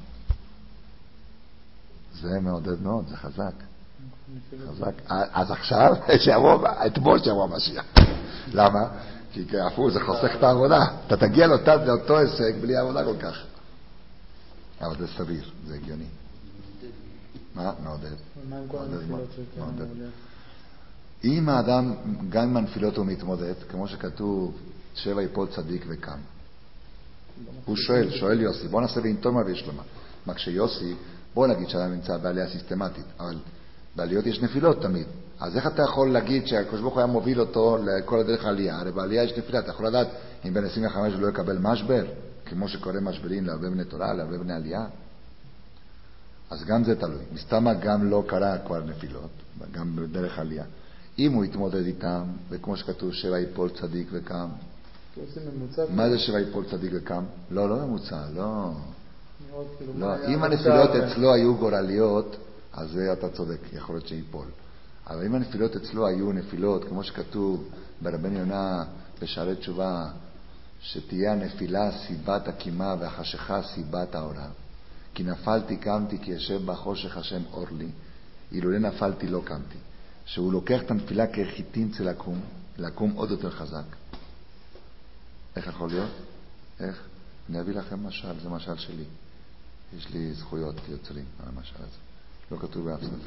זה מעודד מאוד, זה חזק. חזק. אז עכשיו, שיבוא, אתמול שיבוא המשיח. למה? כי אפילו זה חוסך את העבודה. אתה תגיע לאותה, לאותו הישג בלי העבודה כל כך. אבל זה סביר, זה הגיוני. מה? מעודד. מה עם כל הנפילות שכן? אם האדם, גם עם הנפילות הוא מתמודד, כמו שכתוב, שבע יפול צדיק וקם. הוא שואל, שואל יוסי, בוא נעשה ואינתומה וישלמה. מה כשיוסי, בוא נגיד שאדם נמצא בעלייה סיסטמטית, אבל בעליות יש נפילות תמיד. אז איך אתה יכול להגיד שהקדוש ברוך הוא היה מוביל אותו לכל הדרך העלייה? הרי בעלייה יש נפילה, אתה יכול לדעת אם בן עשרים וחמש הוא לא יקבל משבר, כמו שקורא משברים להרבה בני תורה, להרבה בני עלייה. אז גם זה תלוי. מסתמה גם לא קרה כבר נפילות, גם בדרך עלייה. אם הוא יתמודד איתם, וכמו שכתוב, שבע יפול צדיק וקם. מה זה שבע יפול צדיק וקם? לא, לא ממוצע, לא. לא. אם הנפילות אצלו היו גורליות, אז זה אתה צודק, יכול להיות שיפול. אבל אם הנפילות אצלו היו נפילות, כמו שכתוב ברבן יונה בשערי תשובה, שתהיה הנפילה סיבת הקימה והחשיכה סיבת העולה. כי נפלתי קמתי כי ישב בחושך השם אור לי, אילולא נפלתי לא קמתי. שהוא לוקח את הנפילה כחיטין צל לקום, לקום עוד יותר חזק. איך יכול להיות? איך? אני אביא לכם משל, זה משל שלי. יש לי זכויות יוצרים על המשל הזה. לא כתוב באף ספר.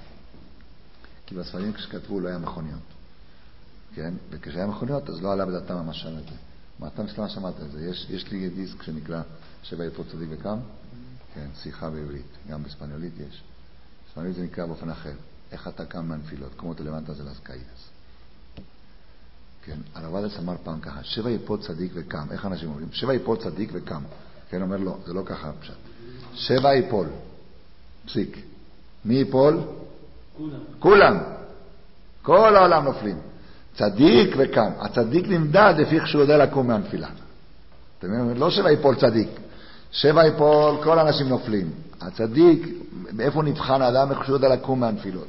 כי בספרים כשכתבו לא היה מכוניות. כן? וכשהיה מכוניות אז לא עלה בדעתם המשל הזה. מה אתה מסלמה שמעת את זה? יש, יש לי דיסק שנקרא שבע יפול צדיק וקם. כן, שיחה בעברית. גם בספניולית יש. בספניולית זה נקרא באופן אחר. איך אתה קם מהנפילות, כמו תלמדת זה לסקאידס. כן, הרב אדס אמר פעם ככה, שבע יפול צדיק וקם. איך אנשים אומרים? שבע יפול צדיק וקם. כן, אומר לא, זה לא ככה פשוט. שבע יפול. פסיק. מי יפול? כולם. כולם. כל העולם נופלים. צדיק וקם. הצדיק נמדד לפי שהוא יודע לקום מהנפילה. אתם אומרים, לא שבע יפול צדיק. שבע יפול, כל האנשים נופלים. הצדיק, מאיפה נבחן האדם, איך שהוא יודע לקום מהנפילות.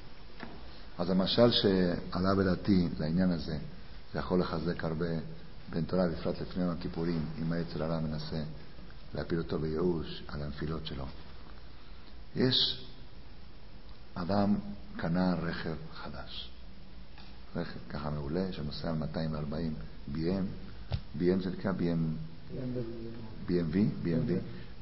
אז המשל שעלה בדעתי לעניין הזה, זה יכול לחזק הרבה בין תורה, בפרט לפני הכיפורים, אם היצר הרע מנסה להפיל אותו בייאוש על הנפילות שלו. יש אדם קנה רכב חדש. רכב ככה מעולה, שנוסע על מאתיים וארבעים בי אם. בי אם זה נקרא בי אם... בי אם וי? בי אם וי.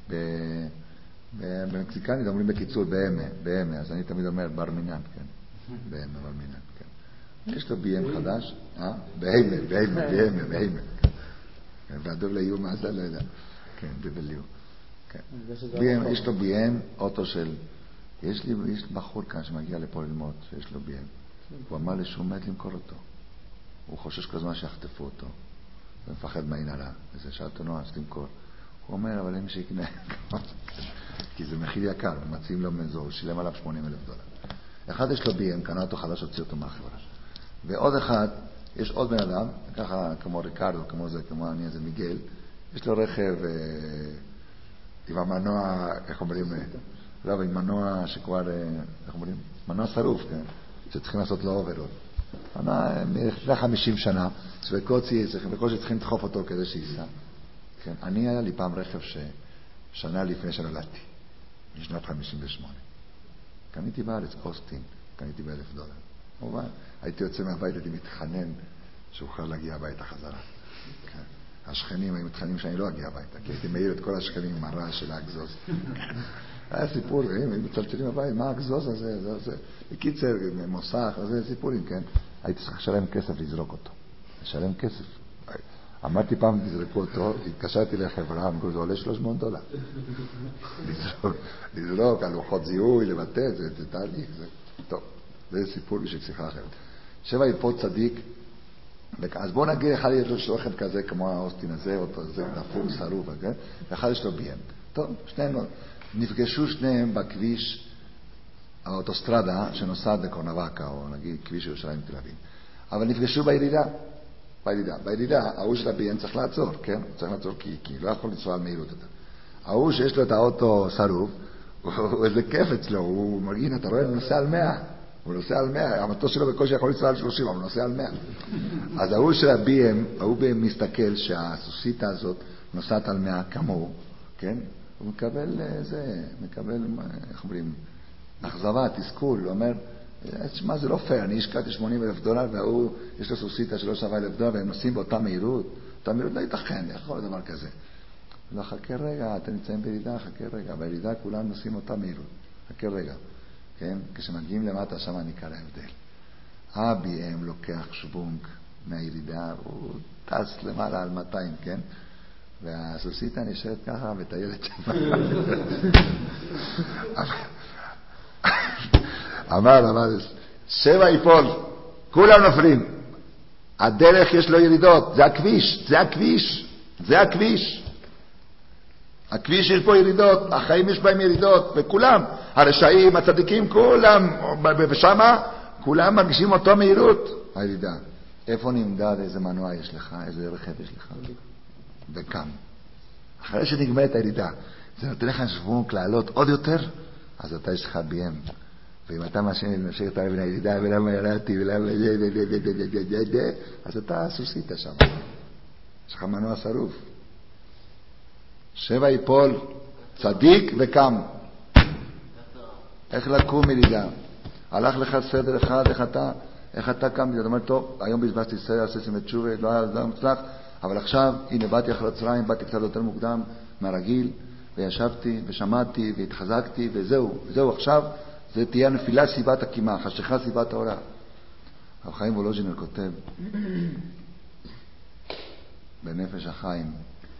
במקסיקנית אומרים בקיצור באמה, באמה, אז אני תמיד אומר בר מינן, כן. באמה, בר מינן, כן. יש לו בי אם חדש, אה? באמה, באמה, באמה, באמה. והדוב ליו, מה זה? לא יודע. כן, בבליו. כן. יש לו בי אם, אוטו של... יש לי, יש בחור כאן שמגיע לפה ללמוד, שיש לו בי אם. הוא אמר לי שהוא מת למכור אותו. הוא חושש כל הזמן שיחטפו אותו. ומפחד מהנהלה. וזה שאלתו נוער, שתמכור. הוא אומר, אבל אין מי שיקנה. כי זה מחיר יקר, מציעים לו מזור, הוא שילם עליו שמונים אלף דולר. אחד יש לו בי אם, קנה אותו חדש, הוציא אותו מהחברה. ועוד אחד, יש עוד בן אדם, ככה כמו ריקרדו, כמו זה, כמו אני, זה מיגל, יש לו רכב אה, עם המנוע, איך אומרים, לא, עם מנוע שכבר, אה, איך אומרים, מנוע שרוף, כן? שצריכים לעשות לו אוברול. מנוע מלפני חמישים שנה, שבקוצי, בקוצי צריכים לדחוף אותו כדי שייסע. כן? אני היה לי פעם רכב ששנה לפני שנולדתי, משנת חמישים ושמונה. קניתי בארץ אוסטין, קניתי באלף דולר. כמובן, הייתי יוצא מהבית, הייתי מתחנן שאוכל להגיע הביתה חזרה. כן. השכנים היו מתחננים שאני לא אגיע הביתה, כי הייתי מעיר את כל השכנים עם הרעש של האגזוז. היה סיפור, הם היו מצלצלים הבית, מה האגזוז הזה? זה, זה. בקיצר, מוסך, זה סיפורים, כן? הייתי צריך לשלם כסף לזרוק אותו. לשלם כסף. אמרתי פעם, תזרקו אותו, התקשרתי לחברה, אמרו, זה עולה שלוש מאות דולר. לזרוק, לזרוק, על לוחות זיהוי, לבטא, זה, זה תהליך, זה טוב. זה סיפור בשביל שיחה אחרת. שבע יפות צדיק, אז בואו נגיד, אחד יש לו רכב כזה, כמו האוסטין הזה, אותו, זה נפור, שרוף, כן? ואחד יש לו בי אם. טוב, שניהם נפגשו שניהם בכביש, האוטוסטרדה, שנוסעת בקורנבקה, או נגיד כביש ירושלים תל אביב. אבל נפגשו בירידה. בירידה. בירידה, ההוא של הבי אם צריך לעצור, כן? צריך לעצור כי, כי לא יכול לנסוע על מהירות אותה. ההוא שיש לו את האוטו שרוף, הוא איזה כיף אצלו, הוא מרגיש, אתה רואה, הוא נוסע על מאה. הוא נוסע על מאה, המטוס שלו בקושי יכול לנסוע על שלושים, אבל הוא נוסע על מאה. אז ההוא של ה-בי אם, ההוא בי אם מסתכל שהסוסיטה הזאת נוסעת על מאה כמוהו, כן? הוא מקבל זה, מקבל, איך אומרים, אכזבה, תסכול, הוא אומר, מה זה לא פייר, אני השקעתי שמונים אלף דולר, והוא, יש לו סוסיטה שלא שווה אלף דולר, והם נוסעים באותה מהירות, אותה מהירות לא ייתכן, יכול להיות דבר כזה. לא, חכה רגע, אתם נמצאים בירידה, חכה רגע, בירידה כולם נוסעים אותה מהירות, חכה רגע. כן? כשמגיעים למטה שם נקרא ההבדל. ה-בי אם לוקח שוונג מהירידה, הוא טס למעלה על מאתיים, כן? והסוסיטה נשארת ככה וטיילת שם. אמר, אמר, שבע יפול, כולם נופלים. הדרך יש לו ירידות, זה הכביש, זה הכביש, זה הכביש. הכביש יש פה ירידות, החיים יש בהם ירידות, וכולם, הרשעים, הצדיקים, כולם, ושמה, כולם מרגישים אותו מהירות. הירידה. איפה נמדד, איזה מנוע יש לך, איזה רכב יש לך? וכאן. אחרי שנגמרת הירידה, זה נותן לך שוונק לעלות עוד יותר, אז אתה יש לך בי אם. ואם אתה משאיר את בין הירידה, ולמה ירדתי, ולמה אז אתה סוסית שם. יש לך מנוע שרוף. שבע יפול, צדיק וקם. איך לקום מלידה? הלך לך סדר אחד, איך אתה, איך אתה קם? אתה אומר, טוב, היום בזבזתי סדר, עשיתם את תשובה, לא היה לא מצלח, אבל עכשיו, הנה, באתי אחר הצהריים, באתי קצת יותר מוקדם מהרגיל, וישבתי, ושמעתי, והתחזקתי, וזהו, וזהו, עכשיו, זה תהיה נפילה סיבת הקימה, חשיכה סיבת האורה. הרב חיים וולוז'ינר כותב, בנפש החיים,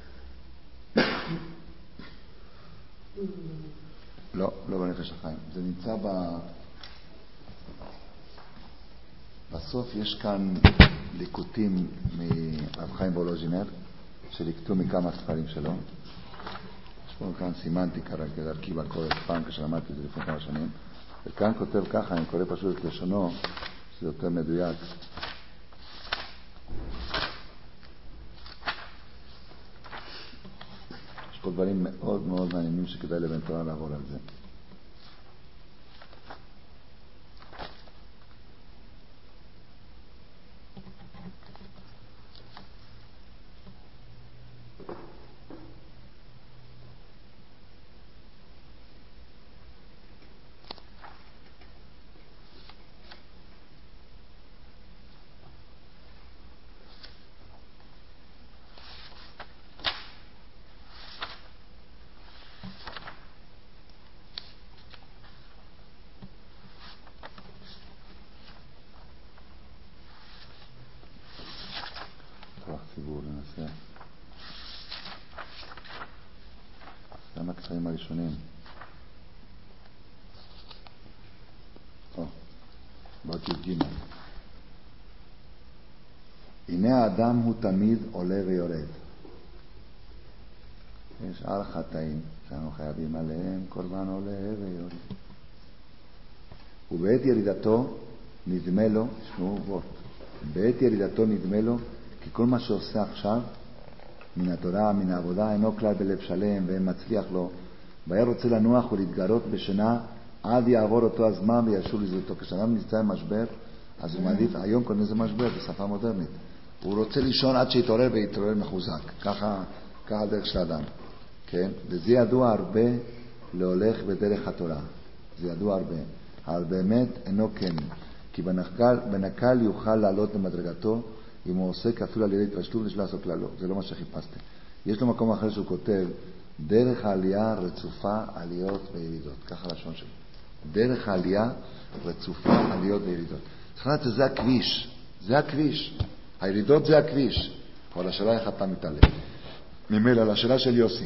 לא, לא בנפש החיים. זה נמצא ב... בסוף יש כאן ליקוטים מהרב חיים וולוז'ינר, שליקטו מכמה ספרים שלו. יש פה כאן סימנתי כדרכי בקורס פעם כשלמדתי את זה לפני כמה שנים. וכאן כותב ככה, אני קורא פשוט את לשונו, שזה יותר מדויק. יש פה דברים מאוד מאוד מעניינים שכדאי לבן תורה לעבור על זה. ציבור, ננסה. גם הקטעים הראשונים. או, באות י"ג. הנה והנה האדם הוא תמיד עולה ויורד. יש על חטאים שאנו חייבים עליהם, קורבן עולה ויורד. ובעת ירידתו נדמה לו, תשמעו וורט, בעת ירידתו נדמה לו כי כל מה שעושה עכשיו מן התורה, מן העבודה, אינו כלל בלב שלם ואין מצליח לו, והיה רוצה לנוח ולהתגרות בשינה עד יעבור אותו הזמן וישוב לזרותו. כשאדם נמצא במשבר, אז הוא מעדיף, היום קוראים לזה משבר בשפה מודרנית, הוא רוצה לישון עד שיתעורר ויתעורר מחוזק. ככה, ככה הדרך של האדם, כן? וזה ידוע הרבה להולך בדרך התורה, זה ידוע הרבה, אבל באמת אינו כן, כי בנקל, בנקל יוכל לעלות למדרגתו אם הוא עוסק אפילו על ידי התפשטות ושל לעשות כללו. זה לא מה שחיפשתם. יש לו מקום אחר שהוא כותב, דרך העלייה רצופה עליות וירידות. ככה לשון שלו. דרך העלייה רצופה עליות וירידות. צריך לדעת שזה הכביש. זה הכביש. הירידות זה הכביש. אבל השאלה איך אתה מתעלה. ממילא, לשאלה של יוסי.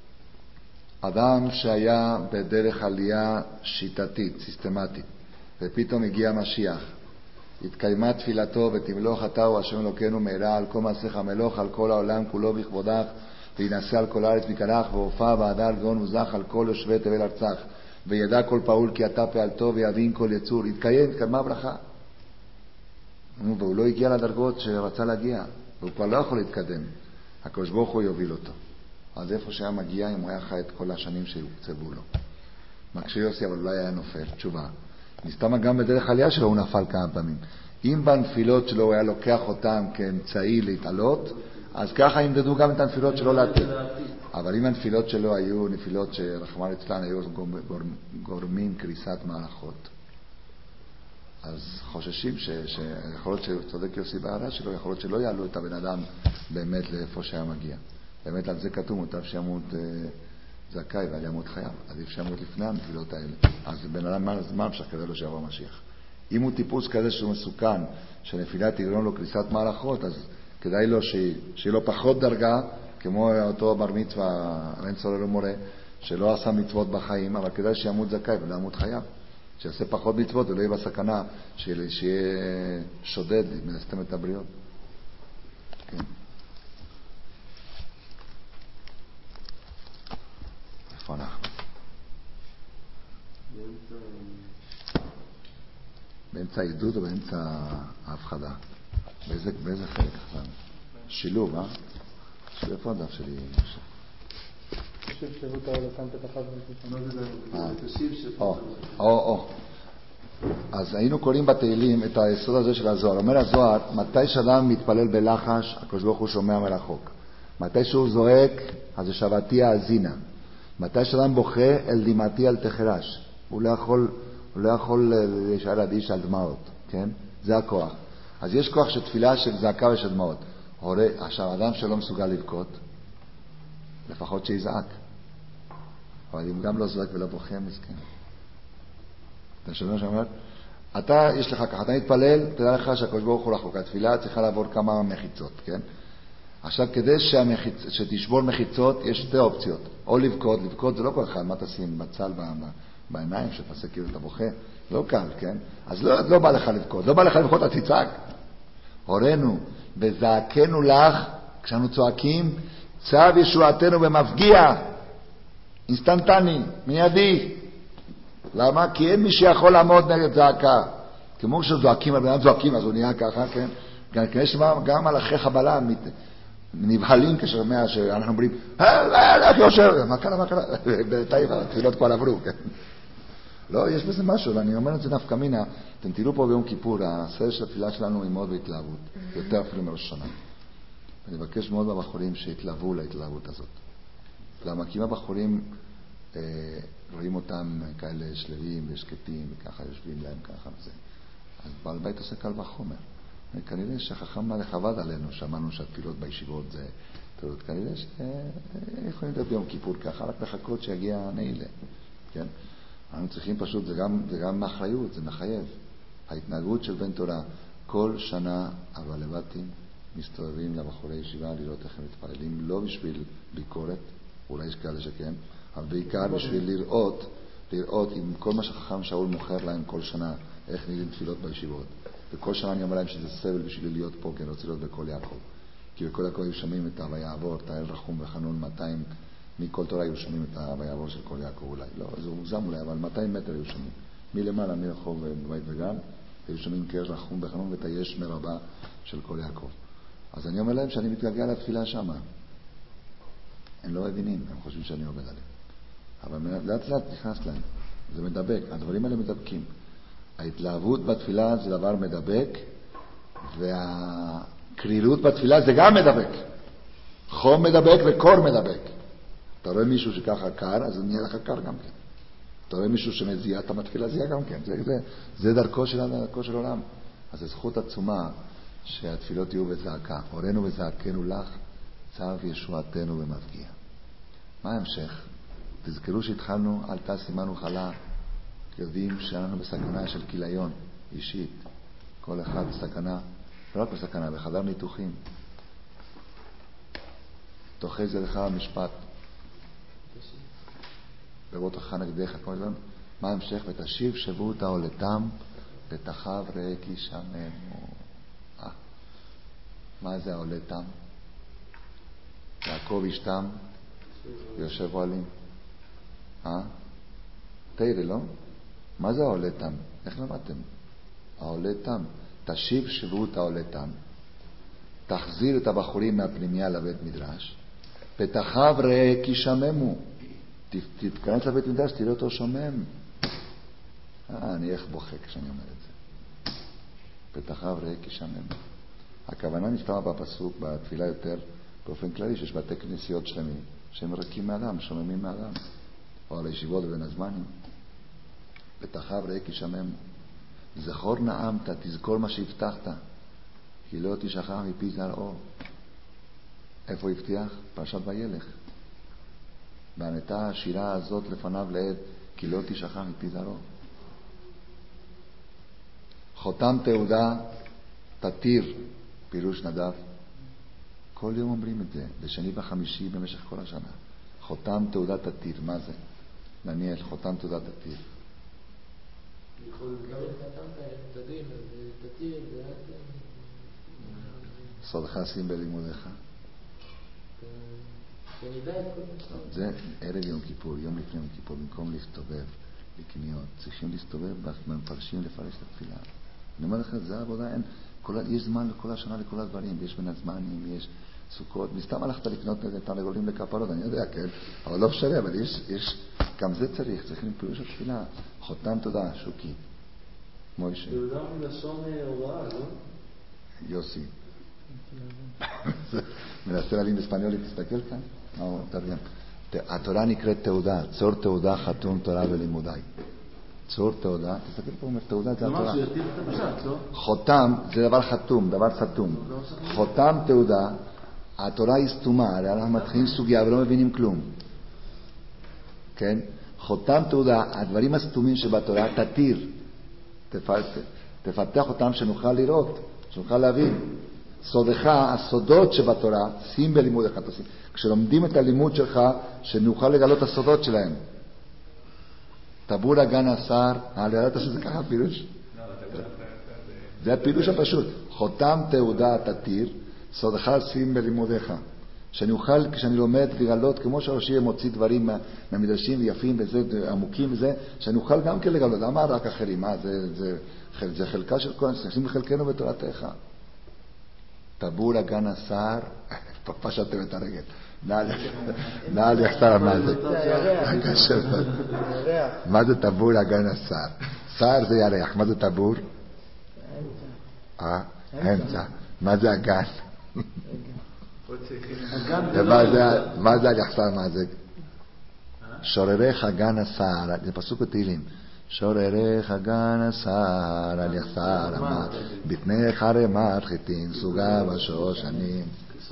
אדם שהיה בדרך עלייה שיטתית, סיסטמטית, ופתאום הגיע משיח. התקיימה תפילתו ותמלוך אתה הוא השם אלוקינו מהרה על כל מעשיך המלוך על כל העולם כולו בכבודך וינשא על כל הארץ מקנך והופע ועדה על גאון וזך על כל יושבי תבל ארצך וידע כל פעול כי אתה פעלתו ויבין כל יצור. התקיים, התקיימה ברכה. והוא לא הגיע לדרגות שרצה להגיע, והוא כבר לא יכול להתקדם. הקדוש ברוך הוא יוביל אותו. אז איפה שהיה מגיע אם הוא היה חי את כל השנים שהוקצבו לו. מקשה יוסי אבל אולי היה נופל. תשובה, מסתמה גם בדרך העלייה שלו הוא נפל כמה פעמים. אם בנפילות שלו הוא היה לוקח אותם כאמצעי להתעלות, אז ככה ימדדו גם את הנפילות שלו לעתיד. אבל אם הנפילות שלו היו נפילות שרחמנא ליצלן היו גורמים קריסת מערכות, אז חוששים שיכול להיות שצודק יוסי בהערה שלו, יכול להיות שלא יעלו את הבן אדם באמת לאיפה שהיה מגיע. באמת על זה כתוב, מוטב שימות זכאי ועל ימות חייו. אז אי אפשר ימות לפני הנפילות האלה. אז בן אדם מה אפשר כזה לו שיבוא המשיח? אם הוא טיפוס כזה שהוא מסוכן, שנפילה תגרום לו קריסת מערכות, אז כדאי לו שיהיה לו פחות דרגה, כמו אותו בר מצווה, רן סורר ומורה, שלא עשה מצוות בחיים, אבל כדאי שימות זכאי ולא ימות חייו. שיעשה פחות מצוות ולא יהיה בסכנה, שיהיה שודד, מנסתם את הבריות. כן. איפה אנחנו? באמצע העידוד או באמצע ההפחדה? באיזה, באיזה חלק? שילוב, אה? איפה הדף שלי? תשיב שירות האלה, שמת את החד תשיב שירות או, או, או. אז היינו קוראים בתהילים את היסוד הזה של הזוהר. אומר הזוהר, מתי שאדם מתפלל בלחש, הקדוש ברוך הוא שומע מרחוק. מתי שהוא זועק, אז שבתי האזינה. מתי שאדם בוכה, אל דמעתי אל תחרש. הוא לא יכול, הוא לא יכול להישאר אדיש על דמעות, כן? זה הכוח. אז יש כוח של תפילה של זעקה ושל דמעות. הורה, עכשיו, אדם שלא מסוגל לבכות, לפחות שיזעק. אבל אם גם לא זועק ולא בוכה, מסכן. אתה שומע שאומרת? אתה, יש לך ככה, אתה מתפלל, תדע לך שהקדוש ברוך הוא רחוק. התפילה צריכה לעבור כמה מחיצות, כן? עכשיו, כדי שהמחיצ... שתשבור מחיצות, יש שתי אופציות. או לבכות, לבכות זה לא כל אחד, מה תשים בצל בעיניים, שתעשה כאילו אתה בוכה? לא קל, כן? אז לא, לא בא לך לבכות. לא בא לך לבכות, אתה תצעק. הורנו, וזעקנו לך, כשאנו צועקים, צו ישועתנו במפגיע, אינסטנטני, מיידי. למה? כי אין מי שיכול לעמוד נגד זעקה. כמו שזועקים, הבן אדם זועקים, אז הוא נהיה ככה, כן? גם, גם מלאכי חבלה נבהלים כשומע שאנחנו אומרים, איך יושב? מה קרה, מה קרה? בינתיים התפילות כבר עברו, כן? לא, יש בזה משהו, ואני אומר את זה נפקא מינה. אתם תראו פה ביום כיפור, הסדר של התפילה שלנו היא מאוד בהתלהבות, יותר אפילו מראש שנה. אני מבקש מאוד מהבחורים שהתלהבו להתלהבות הזאת. למה? כי אם הבחורים אה, רואים אותם כאלה שלווים ושקטים, וככה יושבים להם ככה וזה, אז בעל בית עושה קל וחומר. כנראה שחכם מלך עבד עלינו, שמענו שהתפילות בישיבות זה תפילות. כנראה שיכולים לדעת ביום כיפור ככה, רק לחכות שיגיע נעילה. כן? אנחנו צריכים פשוט, זה גם, זה גם מאחריות, זה מחייב. ההתנהגות של בן תורה, כל שנה הבעלבתים מסתובבים לבחורי ישיבה לראות איך הם מתפללים, לא בשביל ביקורת, אולי יש כאלה שכן, אבל בעיקר בשביל לראות, לראות עם כל מה שחכם שאול מוכר להם כל שנה, איך נראים תפילות בישיבות. וכל שנה אני אומר להם שזה סבל בשביל להיות פה, כי אני רוצה להיות בכל יעקב. כי בכל יעקב היו שומעים את ויעבור, את האל רחום וחנון, מאתיים, מכל תורה היו שומעים את ויעבור של כל יעקב אולי. לא, זה מוגזם אולי, אבל מאתיים מטר היו שומעים. מלמעלה, מרחוב בבית וגן, היו שומעים כאל רחום וחנון ואת היש מרבה של כל יעקב. אז אני אומר להם שאני מתגעגע לתפילה שם. הם לא מבינים, הם חושבים שאני עובד עליהם. אבל לאט לאט נכנס להם. זה מדבק, הדברים האלה מדבקים. ההתלהבות בתפילה זה דבר מדבק, והקרילות בתפילה זה גם מדבק. חום מדבק וקור מדבק. אתה רואה מישהו שככה קר, אז נהיה לך קר גם כן. אתה רואה מישהו שמזיע, אתה מתחיל להזיע גם כן. זה, זה, זה דרכו של, דרכו של עולם. אז זו זכות עצומה שהתפילות יהיו בזעקה. הורנו וזעקנו לך, צו ישועתנו במפגיע. מה ההמשך? תזכרו שהתחלנו, אל תשימנו חלה, יודעים שאנחנו בסכנה של כיליון אישית. כל אחד בסכנה, לא רק בסכנה, בחדר ניתוחים. תוכי זה לך המשפט. ברבות תוכחה נגדך, כמו זה. מה ההמשך? ותשיב שבות העולתם, ותחב ריק ישממו. אה, מה זה העולתם? יעקב ישתם, יושב אוהלים. אה? תראי, לא? מה זה העולתם? איך למדתם? העולתם. תשיב שבות העולתם. תחזיר את הבחורים מהפנימיה לבית מדרש. פתחיו ריק ישממו. תתכנס לבית מדרש, תראה אותו שומם. אה, אני איך בוחק כשאני אומר את זה. פתחיו ריק ישממו. הכוונה נפתמה בפסוק, בתפילה יותר, באופן כללי, שיש בתי כנסיות שלמים, שהם ריקים מאדם, שוממים מאדם. או על הישיבות ובין הזמנים. פתחיו ריק ישממו. זכור נעמת, תזכור מה שהבטחת, כי לא תשכח מפי זרעו. איפה הבטיח? פרשת וילך. וענתה השירה הזאת לפניו לעד, כי לא תשכח מפי זרעו. חותם תעודה תתיר, פירוש נדב. כל יום אומרים את זה, בשני וחמישי במשך כל השנה. חותם תעודה תתיר, מה זה? דניאל, חותם תעודה תתיר. סודך שים בלימודיך. זה ערב יום כיפור, יום לפני יום כיפור, במקום להסתובב לקניות, צריכים להסתובב ומפרשים לפרש את התפילה. אני אומר לך, זה העבודה, אין, כל, יש זמן לכל השנה לכל הדברים, יש בין הזמנים, יש סוכות, מסתם הלכת לקנות תרנגולים לכפרות, אני יודע, כן, אבל לא משנה, אבל יש, יש, גם זה צריך, צריכים פירוש התפילה. חותם תודה, שוקי. מוישה. תעודה מלשון הוראה, לא? יוסי. מנסה להבין בספניולית, תסתכל כאן. מה הוא תרגם? התורה נקראת תעודה, צור תעודה חתום תורה ולימודי. צור תעודה, תסתכל פה, אומר תעודה זה התורה. משהו יתיר את הפשט, לא? חותם זה דבר חתום, דבר חתום. חותם תעודה, התורה היא סתומה, הרי אנחנו מתחילים סוגיה ולא מבינים כלום. כן? חותם תעודה, הדברים הסתומים שבתורה תתיר. תפתח אותם שנוכל לראות, שנוכל להבין. סודך, הסודות שבתורה, שים בלימודך. כשלומדים את הלימוד שלך, שנוכל לגלות הסודות שלהם. טבור הגן השר, ידעת שזה ככה פירוש? זה הפירוש הפשוט. חותם תעודה תתיר, סודך שים בלימודך. שאני אוכל, כשאני לומד לגלות, כמו שהראשי מוציא דברים מהמדרשים ויפים וזה, עמוקים וזה, שאני אוכל גם כן לגלות. למה רק אחרים? מה, זה, זה, זה חלקה של כל, נשים חלקנו בתורתך. טבור הגן השר, פשטתם את הרגל. נעל יחסר, מה זה? מה זה טבור הגן השר? שר זה ירח, מה זה טבור? אה, אמצע. מה זה הגן? מה זה היחסר? מה זה? שוררך הגן השר, זה פסוק בתהילים. שוררך הגן השר על יחסר אמר בתנך הרמת חיטין סוגה בשושנים.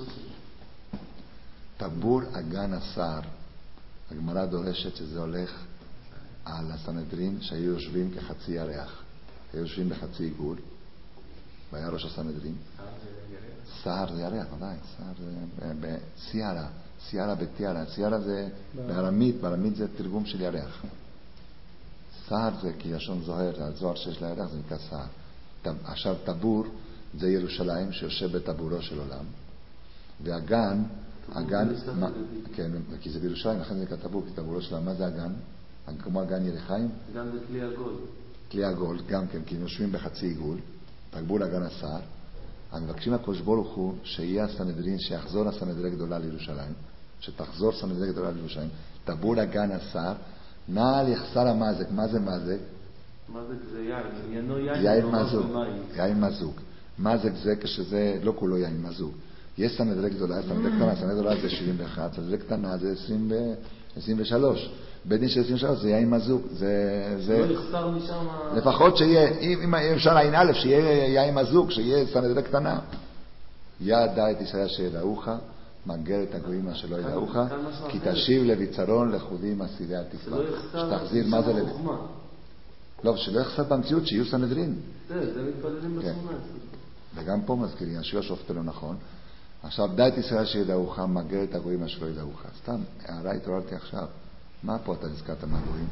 טבור הגן השר, הגמרא דורשת שזה הולך על הסנהדרין שהיו יושבים כחצי ירח, היו יושבים בחצי עיגול והיה ראש הסנהדרין. סער זה ירח, ודאי, סער זה בסיירה, סיירה בתיירה, סיירה זה בארמית, בארמית זה תרגום של ירח. סער זה כי לשון זוהר, הזוהר שיש לירח זה נקרא סער. עכשיו טבור זה ירושלים שיושב בטבורו של עולם, והגן, הגן, מה, כן, כי זה בירושלים, לכן זה כטבור, כי טבורו של עולם. מה זה הגן? כמו הגן ירחיים? גן זה כלי עגול. כלי עגול, גם כן, כי יושבים בחצי עיגול, תגבול הגן השר. המבקשים הקדוש ברוך הוא שיהיה הסנהדרין, שיחזור הסנהדרין גדולה לירושלים, שתחזור סנהדרין גדולה לירושלים, טבור הגן השר, נעל יחסר המזק. מה זה מזק? מזק זה יין, עניינו יין, יין מזוג, יין מזוג. מזק זה כשזה לא כולו יין מזוג. יש סנהדרין גדולה, סנהדרין קטנה, סנהדרין גדולה זה שבעים ואחת, סנהדרין קטנה זה עשרים ושלוש. בית דין של עשרים ושלוש זה יין מזוג. זה, זה... לא יחסר משם... לפחות שיהיה, אם, אם אפשר עין א', שיהיה יין מזוג, שיהיה סנהדרין קטנה. ידע את ישראל שידעוך, מגר את הגויים אשר לא ידעוך, כי תשיב לביצרון לחודים אסירי התקווה. שתחזיר מה זה לביצרון. לא, שלא יחסר במציאות, שיהיו סנהדרין. זה, זה מתפללים בשמונה. וגם פה מזכירים, השיר השופט לא נכון. עכשיו, דע את ישראל שידעוך, מגר את הגויים אשר לא ידעוך. סתם, הערה התעוררתי עכשיו. מה פה אתה נזכרת מהגויים?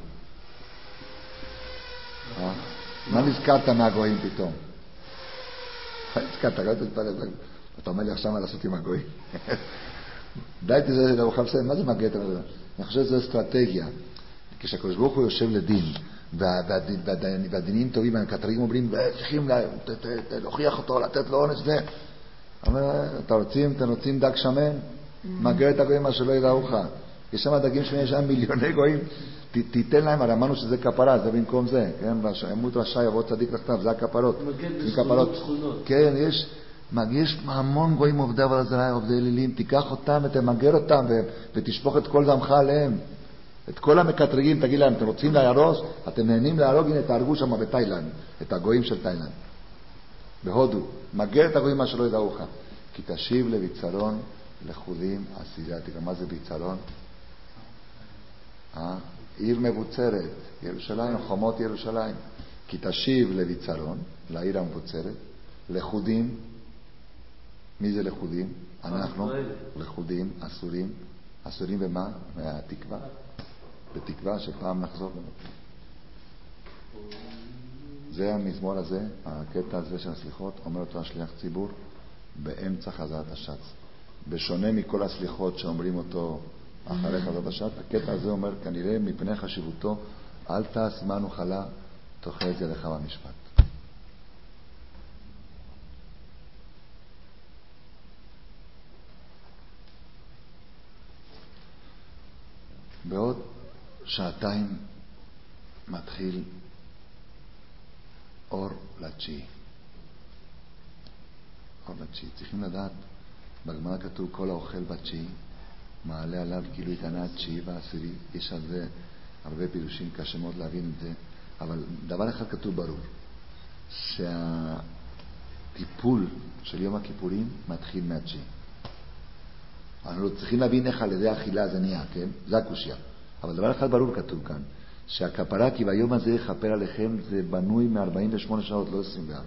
מה נזכרת מהגויים פתאום? מה נזכרת? לא תתפלל. אתה אומר לי עכשיו מה לעשות עם הגויים? דע את ישראל שידעוך, בסדר, מה זה מגר את הגויים? אני חושב שזו אסטרטגיה. כשהקדוש ברוך הוא יושב לדין, והדינים טובים, והקטרים אומרים, צריכים להוכיח אותו, לתת לו עונש זה. אתה רוצים, אתם רוצים דג שמן? מגר את הגויים מה שלא ידעוך. יש שם דגים שמן, יש שם מיליוני גויים, תיתן להם, הרי אמרנו שזה כפרה, זה במקום זה, כן? אמות רשע יבוא צדיק לכתב, זה הכפרות. כן, יש, יש המון גויים עובדי עבודה זרה, עובדי אלילים, תיקח אותם ותמגר אותם ותשפוך את כל דמך עליהם. את כל המקטרגים, תגיד להם, אתם רוצים להרוס? אתם נהנים להרוג, הנה תהרגו שם בתאילנד, את הגויים של תאילנד, בהודו. מגר את הגויים מה שלא ידעוך, כי תשיב לביצרון לחודים אסירי התקווה. מה זה ביצרון? אה? עיר מבוצרת, ירושלים, חומות ירושלים. כי תשיב לביצרון, לעיר המבוצרת, לחודים. מי זה לחודים? אנחנו, לחודים, אסורים. אסורים במה? מהתקווה. בתקווה שפעם נחזור. זה המזמור הזה, הקטע הזה של הסליחות, אומר אותו השליח ציבור באמצע חזרת השץ. בשונה מכל הסליחות שאומרים אותו אחרי חזרת השץ, הקטע הזה אומר כנראה מפני חשיבותו, אל תעש מנו חלה, תאכל את ידך במשפט. בעוד שעתיים מתחיל אור לתשיעי. אור לתשיעי. צריכים לדעת, בגמרא כתוב כל האוכל בתשיעי, מעלה עליו כאילו התענה התשיעי והעשירי. יש על זה הרבה פירושים, קשה מאוד להבין את זה, אבל דבר אחד כתוב ברור, שהטיפול של יום הכיפורים מתחיל מהתשיעי. אנחנו צריכים להבין איך על ידי אכילה זה נהיה, כן? זה הקושיה. אבל דבר אחד ברור כתוב כאן, שהכפרה כי ביום הזה יכפר עליכם זה בנוי מ-ארבעים ושמונה שעות, לא עשרים וארבע.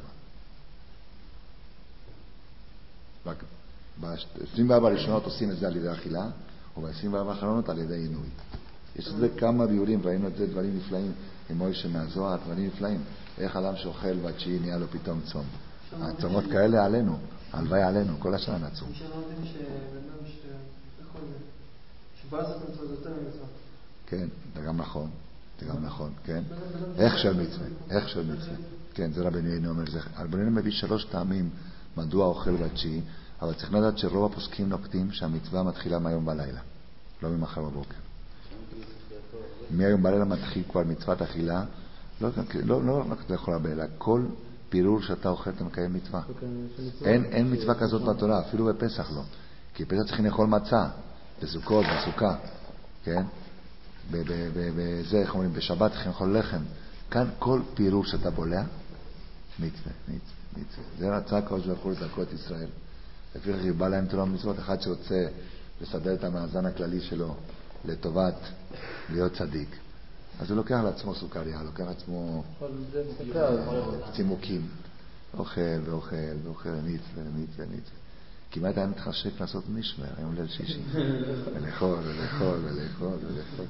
ב-עשרים וארבע הראשונות עושים את זה על ידי אכילה, וב-עשרים וארבע האחרונות על ידי עינוי. יש לזה כמה ביורים, ראינו את זה דברים נפלאים, עם מוישה מהזוהר, דברים נפלאים. איך אדם שאוכל בתשיעי נהיה לו פתאום צום. הצומות כאלה עלינו, הלוואי עלינו, כל השנה נצום. מי שאמרתם שבנם ש... איך זה? שבא לעשות מצוות יותר ממצוות. כן, זה גם נכון, זה גם נכון, כן. איך של מצווה, איך של מצווה. כן, זה רבנו יהינו אומר, רבנו מביא שלוש טעמים מדוע אוכל בתשיעי, אבל צריך לדעת שרוב הפוסקים נוקטים שהמצווה מתחילה מהיום בלילה, לא ממחר בבוקר. מהיום בלילה מתחיל כבר מצוות אכילה, לא, לא, לא רק זה יכול הרבה, אלא כל פירור שאתה אוכל אתה מקיים מצווה. אין, אין מצווה כזאת בתורה, אפילו בפסח לא. כי בפסח צריכים לאכול מצה, בסוכות, בסוכה, כן? בזה, איך אומרים, בשבת צריכים לאכול לחם. כאן כל פירור שאתה בולע, מצווה, מצווה, מצווה. זה רצה הקדוש ברוך הוא לדרכו את ישראל. לפי כך בא להם תורה מצוות, אחד שרוצה לסדר את המאזן הכללי שלו לטובת להיות צדיק. אז הוא לוקח לעצמו סוכריה, לוקח לעצמו צימוקים. אוכל ואוכל ואוכל, מצווה, מצווה, מצווה. כמעט היה מתחשק לעשות משמר, היום ליל שישי. ולאכול, ולאכול, ולאכול, ולאכול.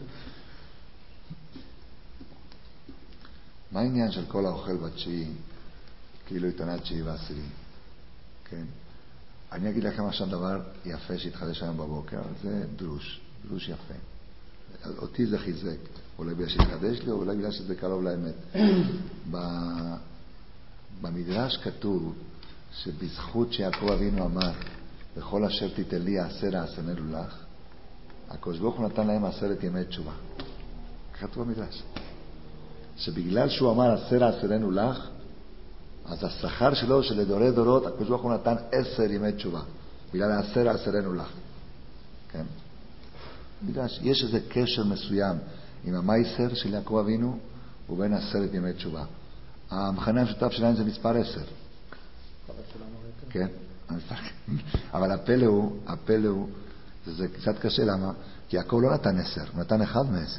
מה העניין של כל האוכל בתשיעי? כאילו עיתונת תשיעי ועשירי. כן? אני אגיד לכם עכשיו דבר יפה שהתחדש היום בבוקר, זה דרוש, דרוש יפה. אותי זה חיזק, אולי בגלל שהתחדש לי, או אולי בגלל שזה קרוב לאמת. במדרש כתוב שבזכות שיעקב אבינו אמר, בכל אשר תיתן לי עשה לעשננו לך, הקדוש ברוך הוא נתן להם עשרת ימי תשובה. כתוב במדרש. שבגלל שהוא אמר עשה לעשננו לך, אז השכר שלו שלדורי דורות, הקדוש ברוך הוא נתן עשר ימי תשובה. בגלל עשה לעשננו לך. כן? מדרש, יש איזה קשר מסוים עם המייסר של יעקב אבינו ובין עשרת ימי תשובה. המכנה המשותף שלהם זה מספר עשר. כן? אבל הפלא הוא, הפלא הוא, זה קצת קשה, למה? כי יעקב לא נתן עשר, הוא נתן אחד מעשר.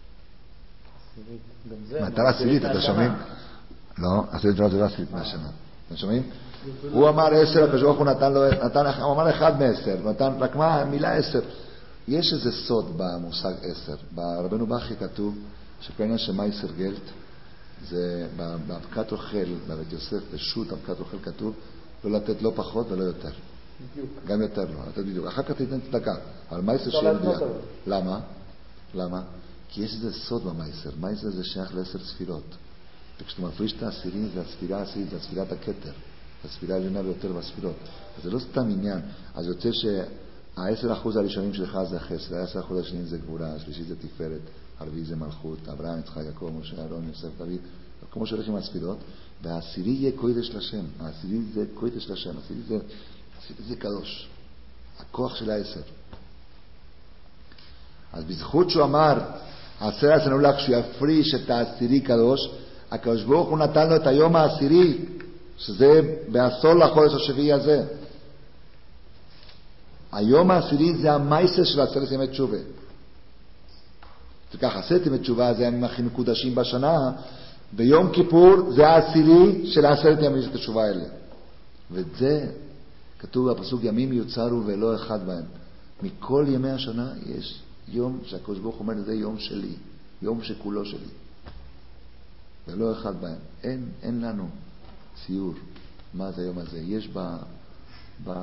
נתן עשירית, אתם שומעים? לא, עשירית זה לא עשירית מהשנה. אתם שומעים? הוא אמר עשר, הקדוש ברוך הוא נתן לו, הוא אמר אחד מעשר, הוא נתן רק מה, המילה עשר. יש איזה סוד במושג עשר. ברבנו בכי כתוב שכהנה שמייסר גלט, זה באבקת אוכל, בבית יוסף, בשו"ת אבקת אוכל כתוב, לא לתת לא פחות ולא יותר. גם יותר לא, לתת בדיוק. אחר כך תיתן צדקה, אבל מייסר שיהיה מדויק. למה? למה? כי יש איזה סוד במייסר. מייסר זה שייך לעשר ספירות. וכשאתה מפריש את העשירים, זה הספירה העשירית, זה הספירת הכתר. זה הספירה העליונה ביותר בספירות. אז זה לא סתם עניין. אז יוצא שהעשר אחוז הראשונים שלך זה חסד, העשר אחוז השניים זה גבורה, השלישי זה תפארת, הרביעי זה מלכות, אברהם, יצחק, יעקב, משה, אהרון, יוסף, דוד, כמו שהולך עם הספירות, והעשירי יהיה קודש לשם. העשירי זה קודש לשם, העשירי זה, העשירי זה קדוש. הכוח של העשר. אז בזכות שהוא אמר, עשה לעשנו לך, שהוא יפריש את העשירי קדוש, הקדוש ברוך הוא נתן לו את היום העשירי, שזה בעשור לחודש השביעי הזה. היום העשירי זה המייסר של עשרת ימי תשובה. וכך, עשרת ימי תשובה זה הימים הכי מקודשים בשנה, ביום כיפור זה העשירי של עשרת ימי תשובה האלה. וזה כתוב בפסוק ימים יוצרו ולא אחד בהם. מכל ימי השנה יש יום שהקדוש ברוך הוא אומר, זה יום שלי, יום שכולו שלי. ולא אחד בהם. אין, אין לנו ציור מה זה היום הזה. יש ב... ב...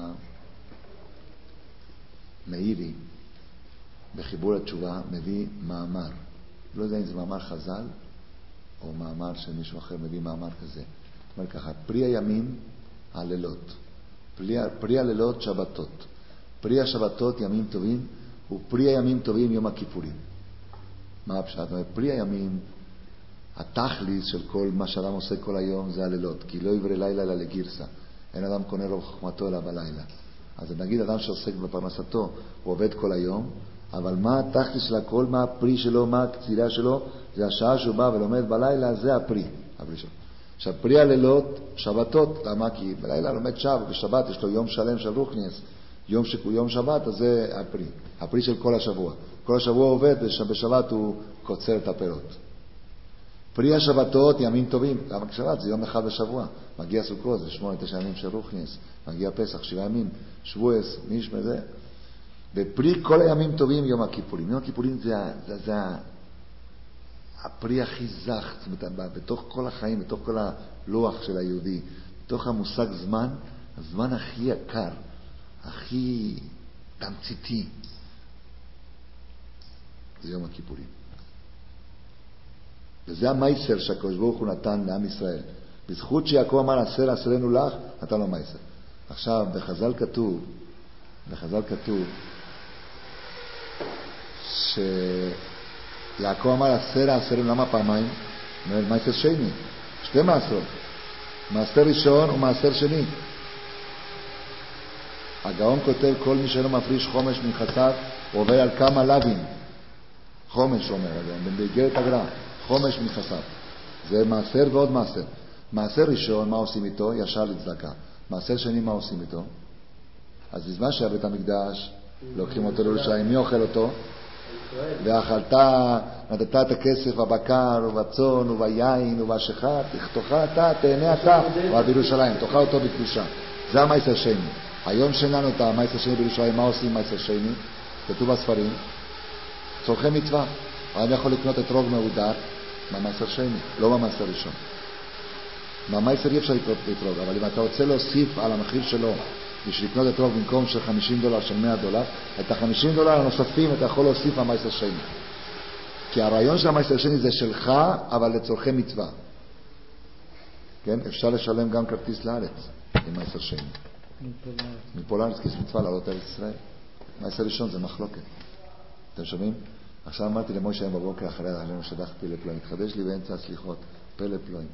מאירי, בחיבור התשובה, מביא מאמר. לא יודע אם זה מאמר חז"ל, או מאמר של מישהו אחר מביא מאמר כזה. אומר ככה, פרי הימים הלילות. פרי, פרי הלילות שבתות. פרי השבתות ימים טובים, ופרי הימים טובים יום הכיפורים. מה הפשט? פרי הימים, התכליס של כל מה שאדם עושה כל היום זה הלילות. כי לא יברא לילה אלא לגרסה. אין אדם קונה רוב חוכמתו אלא בלילה. אז נגיד אדם שעוסק בפרנסתו, הוא עובד כל היום, אבל מה התכלית של הכל, מה הפרי שלו, מה הקצילה שלו, זה השעה שהוא בא ולומד בלילה, זה הפרי. הפרי שלו. עכשיו, פרי הלילות, שבתות, למה? כי בלילה לומד שב, ובשבת יש לו יום שלם של רוחניאס, יום שכו יום שבת, אז זה הפרי. הפרי של כל השבוע. כל השבוע עובד, ובשבת הוא קוצר את הפירות. פרי השבתות, ימים טובים. למה כשבת? זה יום אחד בשבוע. מגיע סוכות, זה שמונה, תשע ימים של רוחניאס. מגיע פסח, שבעה ימים, שבועס, מיש מזה. ופרי כל הימים טובים יום הכיפורים. יום הכיפורים זה, זה, זה הפרי הכי זך, זאת אומרת, בתוך כל החיים, בתוך כל הלוח של היהודי, בתוך המושג זמן, הזמן הכי יקר, הכי תמציתי, זה יום הכיפורים. וזה המייסר שהקדוש ברוך הוא נתן לעם ישראל. בזכות שיעקב אמר עשה לעשרנו לך, נתן לו מייסר. עכשיו, בחז"ל כתוב, בחז"ל כתוב, שיעקב אמר עשה לעשרנו, למה פעמיים? מייסר שני, שתי מעשרות. מעשר ראשון ומעשר שני. הגאון כותב, כל מי שאינו מפריש חומש מנכסיו, הוא עובר על כמה לווים. חומש אומר הגאון, באיגרת הגר"א. חומש מנכסיו. זה מעשר ועוד מעשר. מעשר ראשון, מה עושים איתו? ישר לצדקה. מעשר שני, מה עושים איתו? אז בזמן שהיה בית המקדש, לוקחים אותו לירושלים, מי אוכל אותו? ואכלת, נתת את הכסף בבקר ובצאן וביין ובשחת, תאכל אתה, תהנה אתה, אבל בירושלים, תאכל אותו בקדושה. זה המעשר שני. היום שלנו את המעשר שני בירושלים, מה עושים מעשר שני? כתוב בספרים, צורכי מצווה. אני יכול לקנות את רוג מהודר במעשר שני, לא במעשר ראשון. מהמייסר אי אפשר לתרוג, אבל אם אתה רוצה להוסיף על המחיר שלו בשביל לקנות את רוב במקום של חמישים דולר, של מאה דולר, את ה-חמישים דולר הנוספים אתה יכול להוסיף מהמייסר שני. כי הרעיון של המייסר שני זה שלך, אבל לצורכי מצווה. כן? אפשר לשלם גם כרטיס לארץ עם מייסר שני. מפה לארץ, כי יש מצווה לעלות ארץ ישראל. מייסר ראשון זה מחלוקת. אתם שומעים? עכשיו אמרתי למשה היום בבוקר אחרי הלנו שדח פלא פלואים. התחדש לי באמצע הסליחות, פלא פלואים.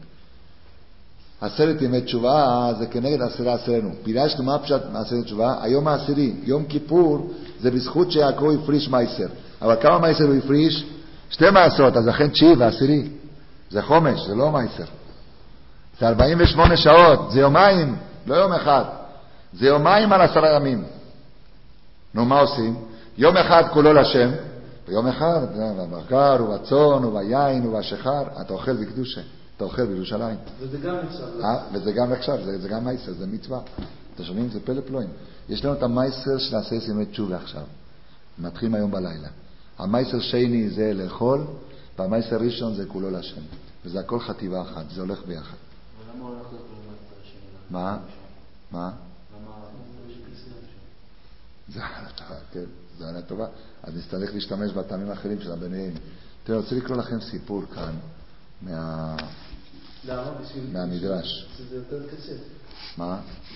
עשרת ימי תשובה זה כנגד עשרה עשרנו. פירשנו מה פשט עשרת תשובה? היום העשירי, יום כיפור, זה בזכות שיעקב הפריש מייסר. אבל כמה מייסר הוא הפריש? שתי מעשרות, אז לכן תשיעי ועשירי. זה חומש, זה לא מייסר. זה ארבעים ושמונה שעות, זה יומיים, לא יום אחד. זה יומיים על עשרה ימים. נו, מה עושים? יום אחד כולו לשם, ויום אחד, בבקר ובצון וביין ובשחר, אתה אוכל בקדושה. אתה אוכל בירושלים. וזה גם נחשב. וזה גם נחשב, זה, זה גם מייסר, זה מצווה. אתם שומעים? זה פלא פלואים. יש לנו את המייסר של עשרת ימי תשובה עכשיו. מתחילים היום בלילה. המייסר שני זה לאכול, והמייסר ראשון זה כולו לשם. וזה הכל חטיבה אחת, זה הולך ביחד. ולמה הולך להיות למייסר השני? מה? מה? למה המייסר השני? זה עלה טובה, כן, זה עלה טובה. אז נסתלך להשתמש בטעמים האחרים של הבניהם. תראו, אני רוצה לקרוא לכם סיפור כאן. מה... מהמדרש. זה יותר קשה. מה?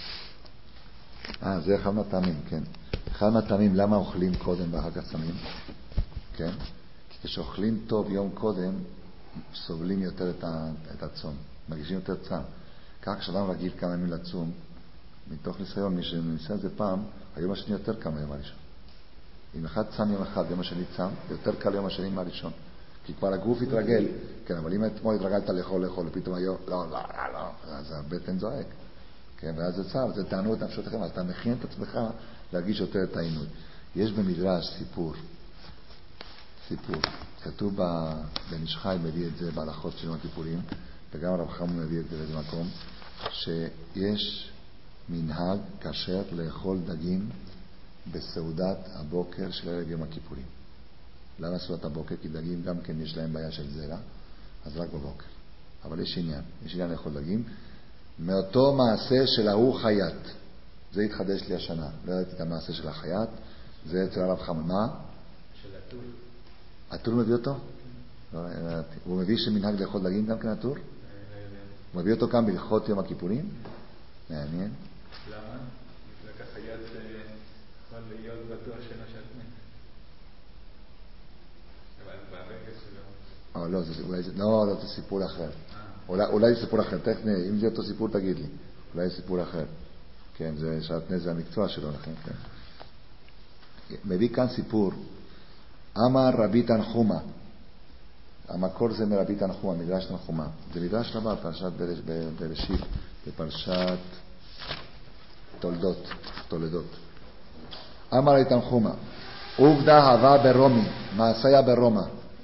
אה, זה אחד מהטעמים, כן. אחד מהטעמים, למה אוכלים קודם ואחר כך צמים? כן? כי כשאוכלים טוב יום קודם, סובלים יותר את, ה... את הצום. מרגישים יותר צם. כך כשאדם רגיל כמה ימים לצום, מתוך ניסיון, מי שניסה את זה פעם, היום השני יותר קל מיום הראשון. אם אחד צם יום אחד, יום השני צם, יותר קל יום השני מהראשון. כי כבר הגוף התרגל. כן, אבל אם אתמול התרגלת לאכול, לאכול, ופתאום היום, לא, לא, לא, אז הבטן זועק. כן, ואז זה צער, זה תענו את נפשותיכם, אז אתה מכין את עצמך להרגיש יותר את העינוי. יש במדרש סיפור, סיפור, כתוב בן איש חי, מביא את זה בהלכות של יום הכיפורים, וגם הרב חמו מביא את זה באיזה מקום, שיש מנהג כשר לאכול דגים בסעודת הבוקר של ערב יום הכיפורים. למה סעודת הבוקר? כי דגים גם כן יש להם בעיה של זרע, אז רק בבוקר. אבל יש עניין, יש עניין לאכול דגים. מאותו מעשה של ההוא חייט, זה התחדש לי השנה. לא ידעתי את המעשה של החייט, זה אצל הרב חמוד. מה? של הטור. הטור מביא אותו? לא ידעתי. הוא מביא שמנהג לאכול דגים גם כן הטור? לא יודע. הוא מביא אותו כאן בהלכות יום הכיפורים? מעניין. למה? לפני החייט יכול להיות בטוח שאינו שתמי. אבל ברגע שלו... או, לא, זה, אולי זה, לא, לא, זה סיפור אחר. אולי, אולי זה סיפור אחר. תכף, אם זה אותו סיפור, תגיד לי. אולי זה סיפור אחר. כן, זה שעתני, זה המקצוע שלו, לכן, כן. מביא כאן סיפור. אמר רבי תנחומה. המקור זה מרבי תנחומה, מדרש תנחומה. זה מדרש רבה, פרשת בראש, בראשית, בפרשת תולדות, תולדות. אמר רבי תנחומה. עובדה הווה ברומי, מעשיה ברומא.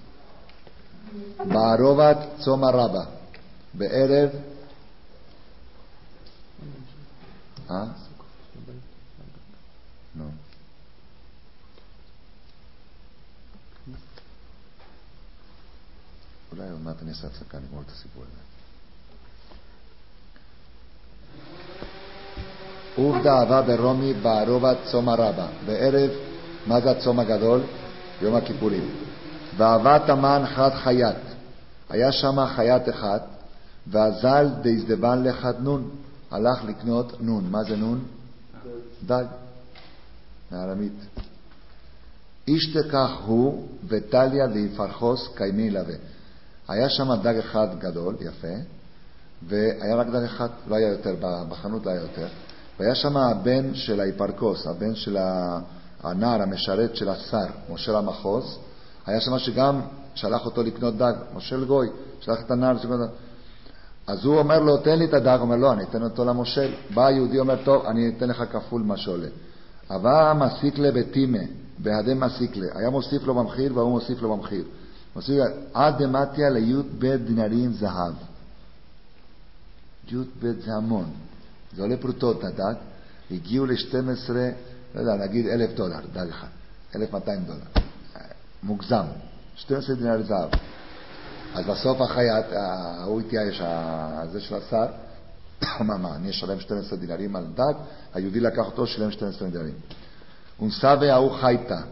בערובת צום הרבה. בערב אה? נו אולי עוד מעט אני אעשה הפסקה נגמור את הסיפור הזה. עובדה אהבה ברומי בערובת צום הרבה. בערב, מה זה הצום הגדול? יום הכיפורים. ואהבת המן חד חייט. היה שם חייט אחד, והזל דהזדבן לחד נון. הלך לקנות נון. מה זה נון? דג. מארמית. איש תקח הוא וטליה להיפרחוס קיימי לווה. היה שם דג אחד גדול, יפה, והיה רק דג אחד, לא היה יותר, בחנות לא היה יותר. והיה שם הבן של ההיפרקוס, הבן של הנער, המשרת של השר, משה המחוז. היה שם שגם שלח אותו לקנות דג, משה גוי, שלח את הנער לקנות דג. אז הוא אומר לו, תן לי את הדג, הוא אומר לו, אני אתן אותו למושל. בא היהודי, אומר, טוב, אני אתן לך כפול מה שעולה. אבל מסיק לבתימה, בהדי מסיק לה. היה מוסיף לו במחיר, והוא מוסיף לו במחיר. מוסיף לו, עד דמתיה ליוד בית דינרים זהב. יוד בית זה המון. זה עולה פרוטות, הדג. הגיעו ל-שתים עשרה, לא יודע, נגיד אלף דולר, דג אחד. אלף מאתיים דולר. מוגזם. שתים עשרה דינרי זהב. אז בסוף החייט, הוא התייאש, הזה של השר, אמר, מה, אני אשלם שנים עשר דינרים על דג? היהודי לקח אותו, שילם שנים עשר דינרים. ונסווה ההוא חייטה.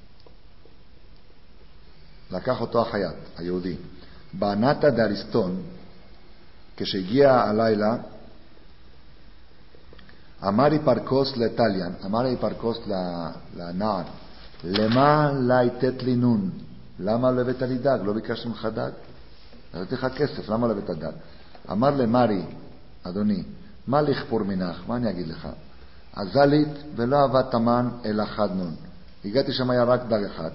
לקח אותו החייט, היהודי. בענתה דאריסטון, כשהגיע הלילה, אמר היפרקוס לטליאן, אמר היפרקוס לנער, למה לא היתת לי נון? למה לא הבאת לי דג? לא ביקשתי ממך דג? נתתי לך כסף, למה לא הבאת דג? אמר למרי, אדוני, מה לכפור מנך? מה אני אגיד לך? עזלית ולא עבד תמן אלא חד נון. הגעתי שם היה רק דג אחד.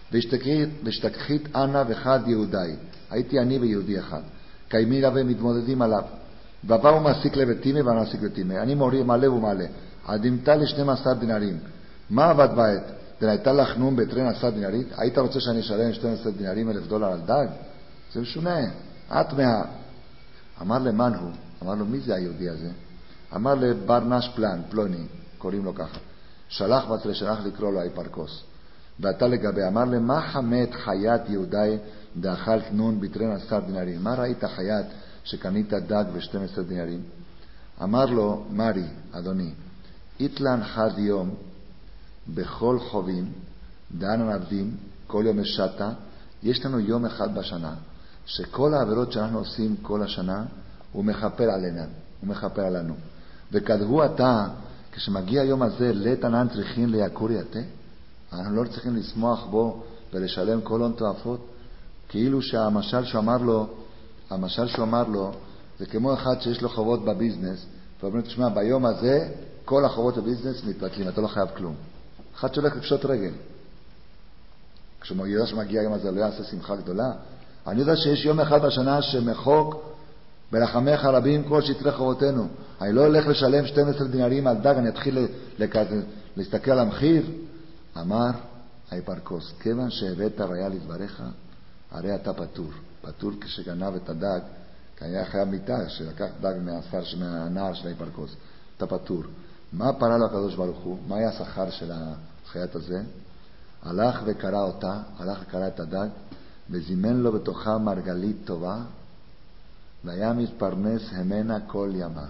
והשתכחית אנה וחד יהודי. הייתי אני ויהודי אחד. קיימי לה ומתמודדים עליו. ובא הוא מעסיק לביתימי ואני מעסיק לביתימי. אני מוריד מעלה ומעלה. עדימתה לשנים עשר דינרים. מה עבד בעת? דנהייתה לך נום בתרן עשר דינרית? היית רוצה שאני אשלם שנים עשר דינרים אלף דולר על דג? זה משונה. את מה... אמר למן הוא? אמר לו, מי זה היהודי הזה? אמר לברנש פלן, פלוני, קוראים לו ככה. שלח בצלה, שלח לקרוא לו היפרקוס. ואתה לגבי, אמר למה חמת חיית יהודי דאכל נון בתרן עשר דינרים? מה ראית חיית שקנית דג ב-שנים עשר דינרים? אמר לו, מרי, אדוני, איתלן חד יום בכל חובים, דאנן עבדים, כל יום השתה, יש לנו יום אחד בשנה, שכל העבירות שאנחנו עושים כל השנה, הוא מכפר עלינו, הוא מכפר עלינו. וכדהו אתה, כשמגיע היום הזה, לתנן צריכים ליקור יתה? אנחנו לא צריכים לשמוח בו ולשלם כל הון תועפות? כאילו שהמשל שהוא אמר לו, המשל שהוא אמר לו, זה כמו אחד שיש לו חובות בביזנס, ואומרים, תשמע, ביום הזה, כל החובות בביזנס מתבטלים, אתה לא חייב כלום. אחד שהולך לפשוט רגל. כשהוא יודע שמגיע היום הזה, לא יעשה שמחה גדולה. אני יודע שיש יום אחד בשנה שמחוק ולחמך רבים כל שטרי חובותינו. אני לא הולך לשלם שנים עשר דינרים על דג, אני אתחיל להסתכל על המחיר. אמר היפרקוס, כיוון שהבאת ראיה לדבריך, הרי אתה פטור. פטור כשגנב את הדג, כי היה חייב מיטה שלקח דג מהשר, מהנער של היפרקוס. אתה פטור. מה פרה לו הקדוש ברוך הוא? מה היה השכר של החיית הזה? הלך וקרא אותה, הלך וקרא את הדג, וזימן לו בתוכה מרגלית טובה, והיה מתפרנס המנה כל ימיו.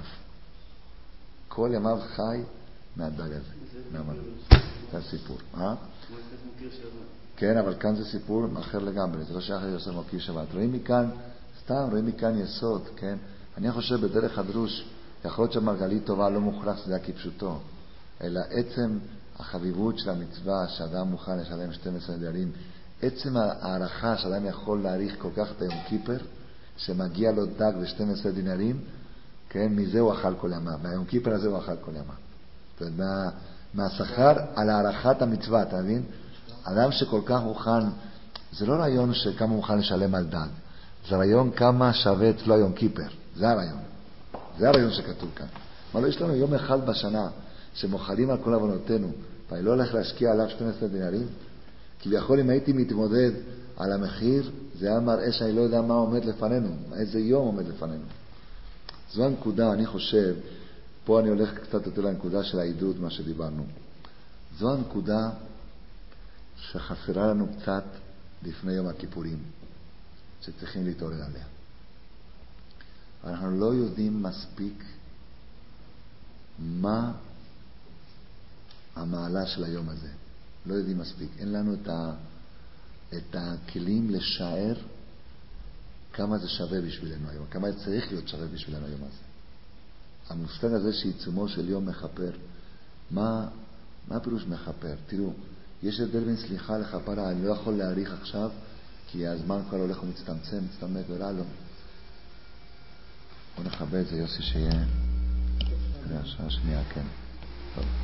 כל ימיו חי מהדג הזה. זה הסיפור. אה? כן, אבל כאן זה סיפור אחר לגמרי. זה לא שייך ליוסף מוקיר שבת. רואים מכאן, סתם רואים מכאן יסוד, כן? אני חושב בדרך הדרוש, יכול להיות שהמרגלית טובה לא מוכרח שזה היה כפשוטו, אלא עצם החביבות של המצווה שאדם מוכן לשלם שנים עשר דינרים, עצם הערכה שאדם יכול להעריך כל כך את היום כיפר, שמגיע לו דג ו-שנים עשר דינרים, כן, מזה הוא אכל כל ימה. מהיום כיפר הזה הוא אכל כל ימה. זאת אומרת, מה, מהשכר על הערכת המצווה, אתה מבין? אדם שכל כך מוכן, זה לא רעיון שכמה מוכן לשלם על דג, זה רעיון כמה שווה אצלו היום כיפר. זה הרעיון. זה הרעיון שכתוב כאן. מה לא, יש לנו יום אחד בשנה שמוכלים על כל עוונותינו, ואני לא הולך להשקיע עליו שנים עשר דינרים? כביכול אם הייתי מתמודד על המחיר, זה היה מראה שאני לא יודע מה עומד לפנינו, איזה יום עומד לפנינו. זו הנקודה, אני חושב, פה אני הולך קצת יותר לנקודה של העידוד, מה שדיברנו. זו הנקודה שחסרה לנו קצת לפני יום הכיפורים, שצריכים להתעורר עליה. אנחנו לא יודעים מספיק מה המעלה של היום הזה. לא יודעים מספיק. אין לנו את, ה, את הכלים לשער כמה זה שווה בשבילנו היום, כמה זה צריך להיות שווה בשבילנו היום הזה. המושג הזה שעיצומו של יום מחפר, מה, מה פירוש מחפר? תראו, יש הבדל בין סליחה לחפרה, אני לא יכול להעריך עכשיו, כי הזמן כבר הולך ומצטמצם, מצטמק ורע לו. בוא נכבה את זה, יוסי, שיהיה... השעה שנייה, כן. טוב.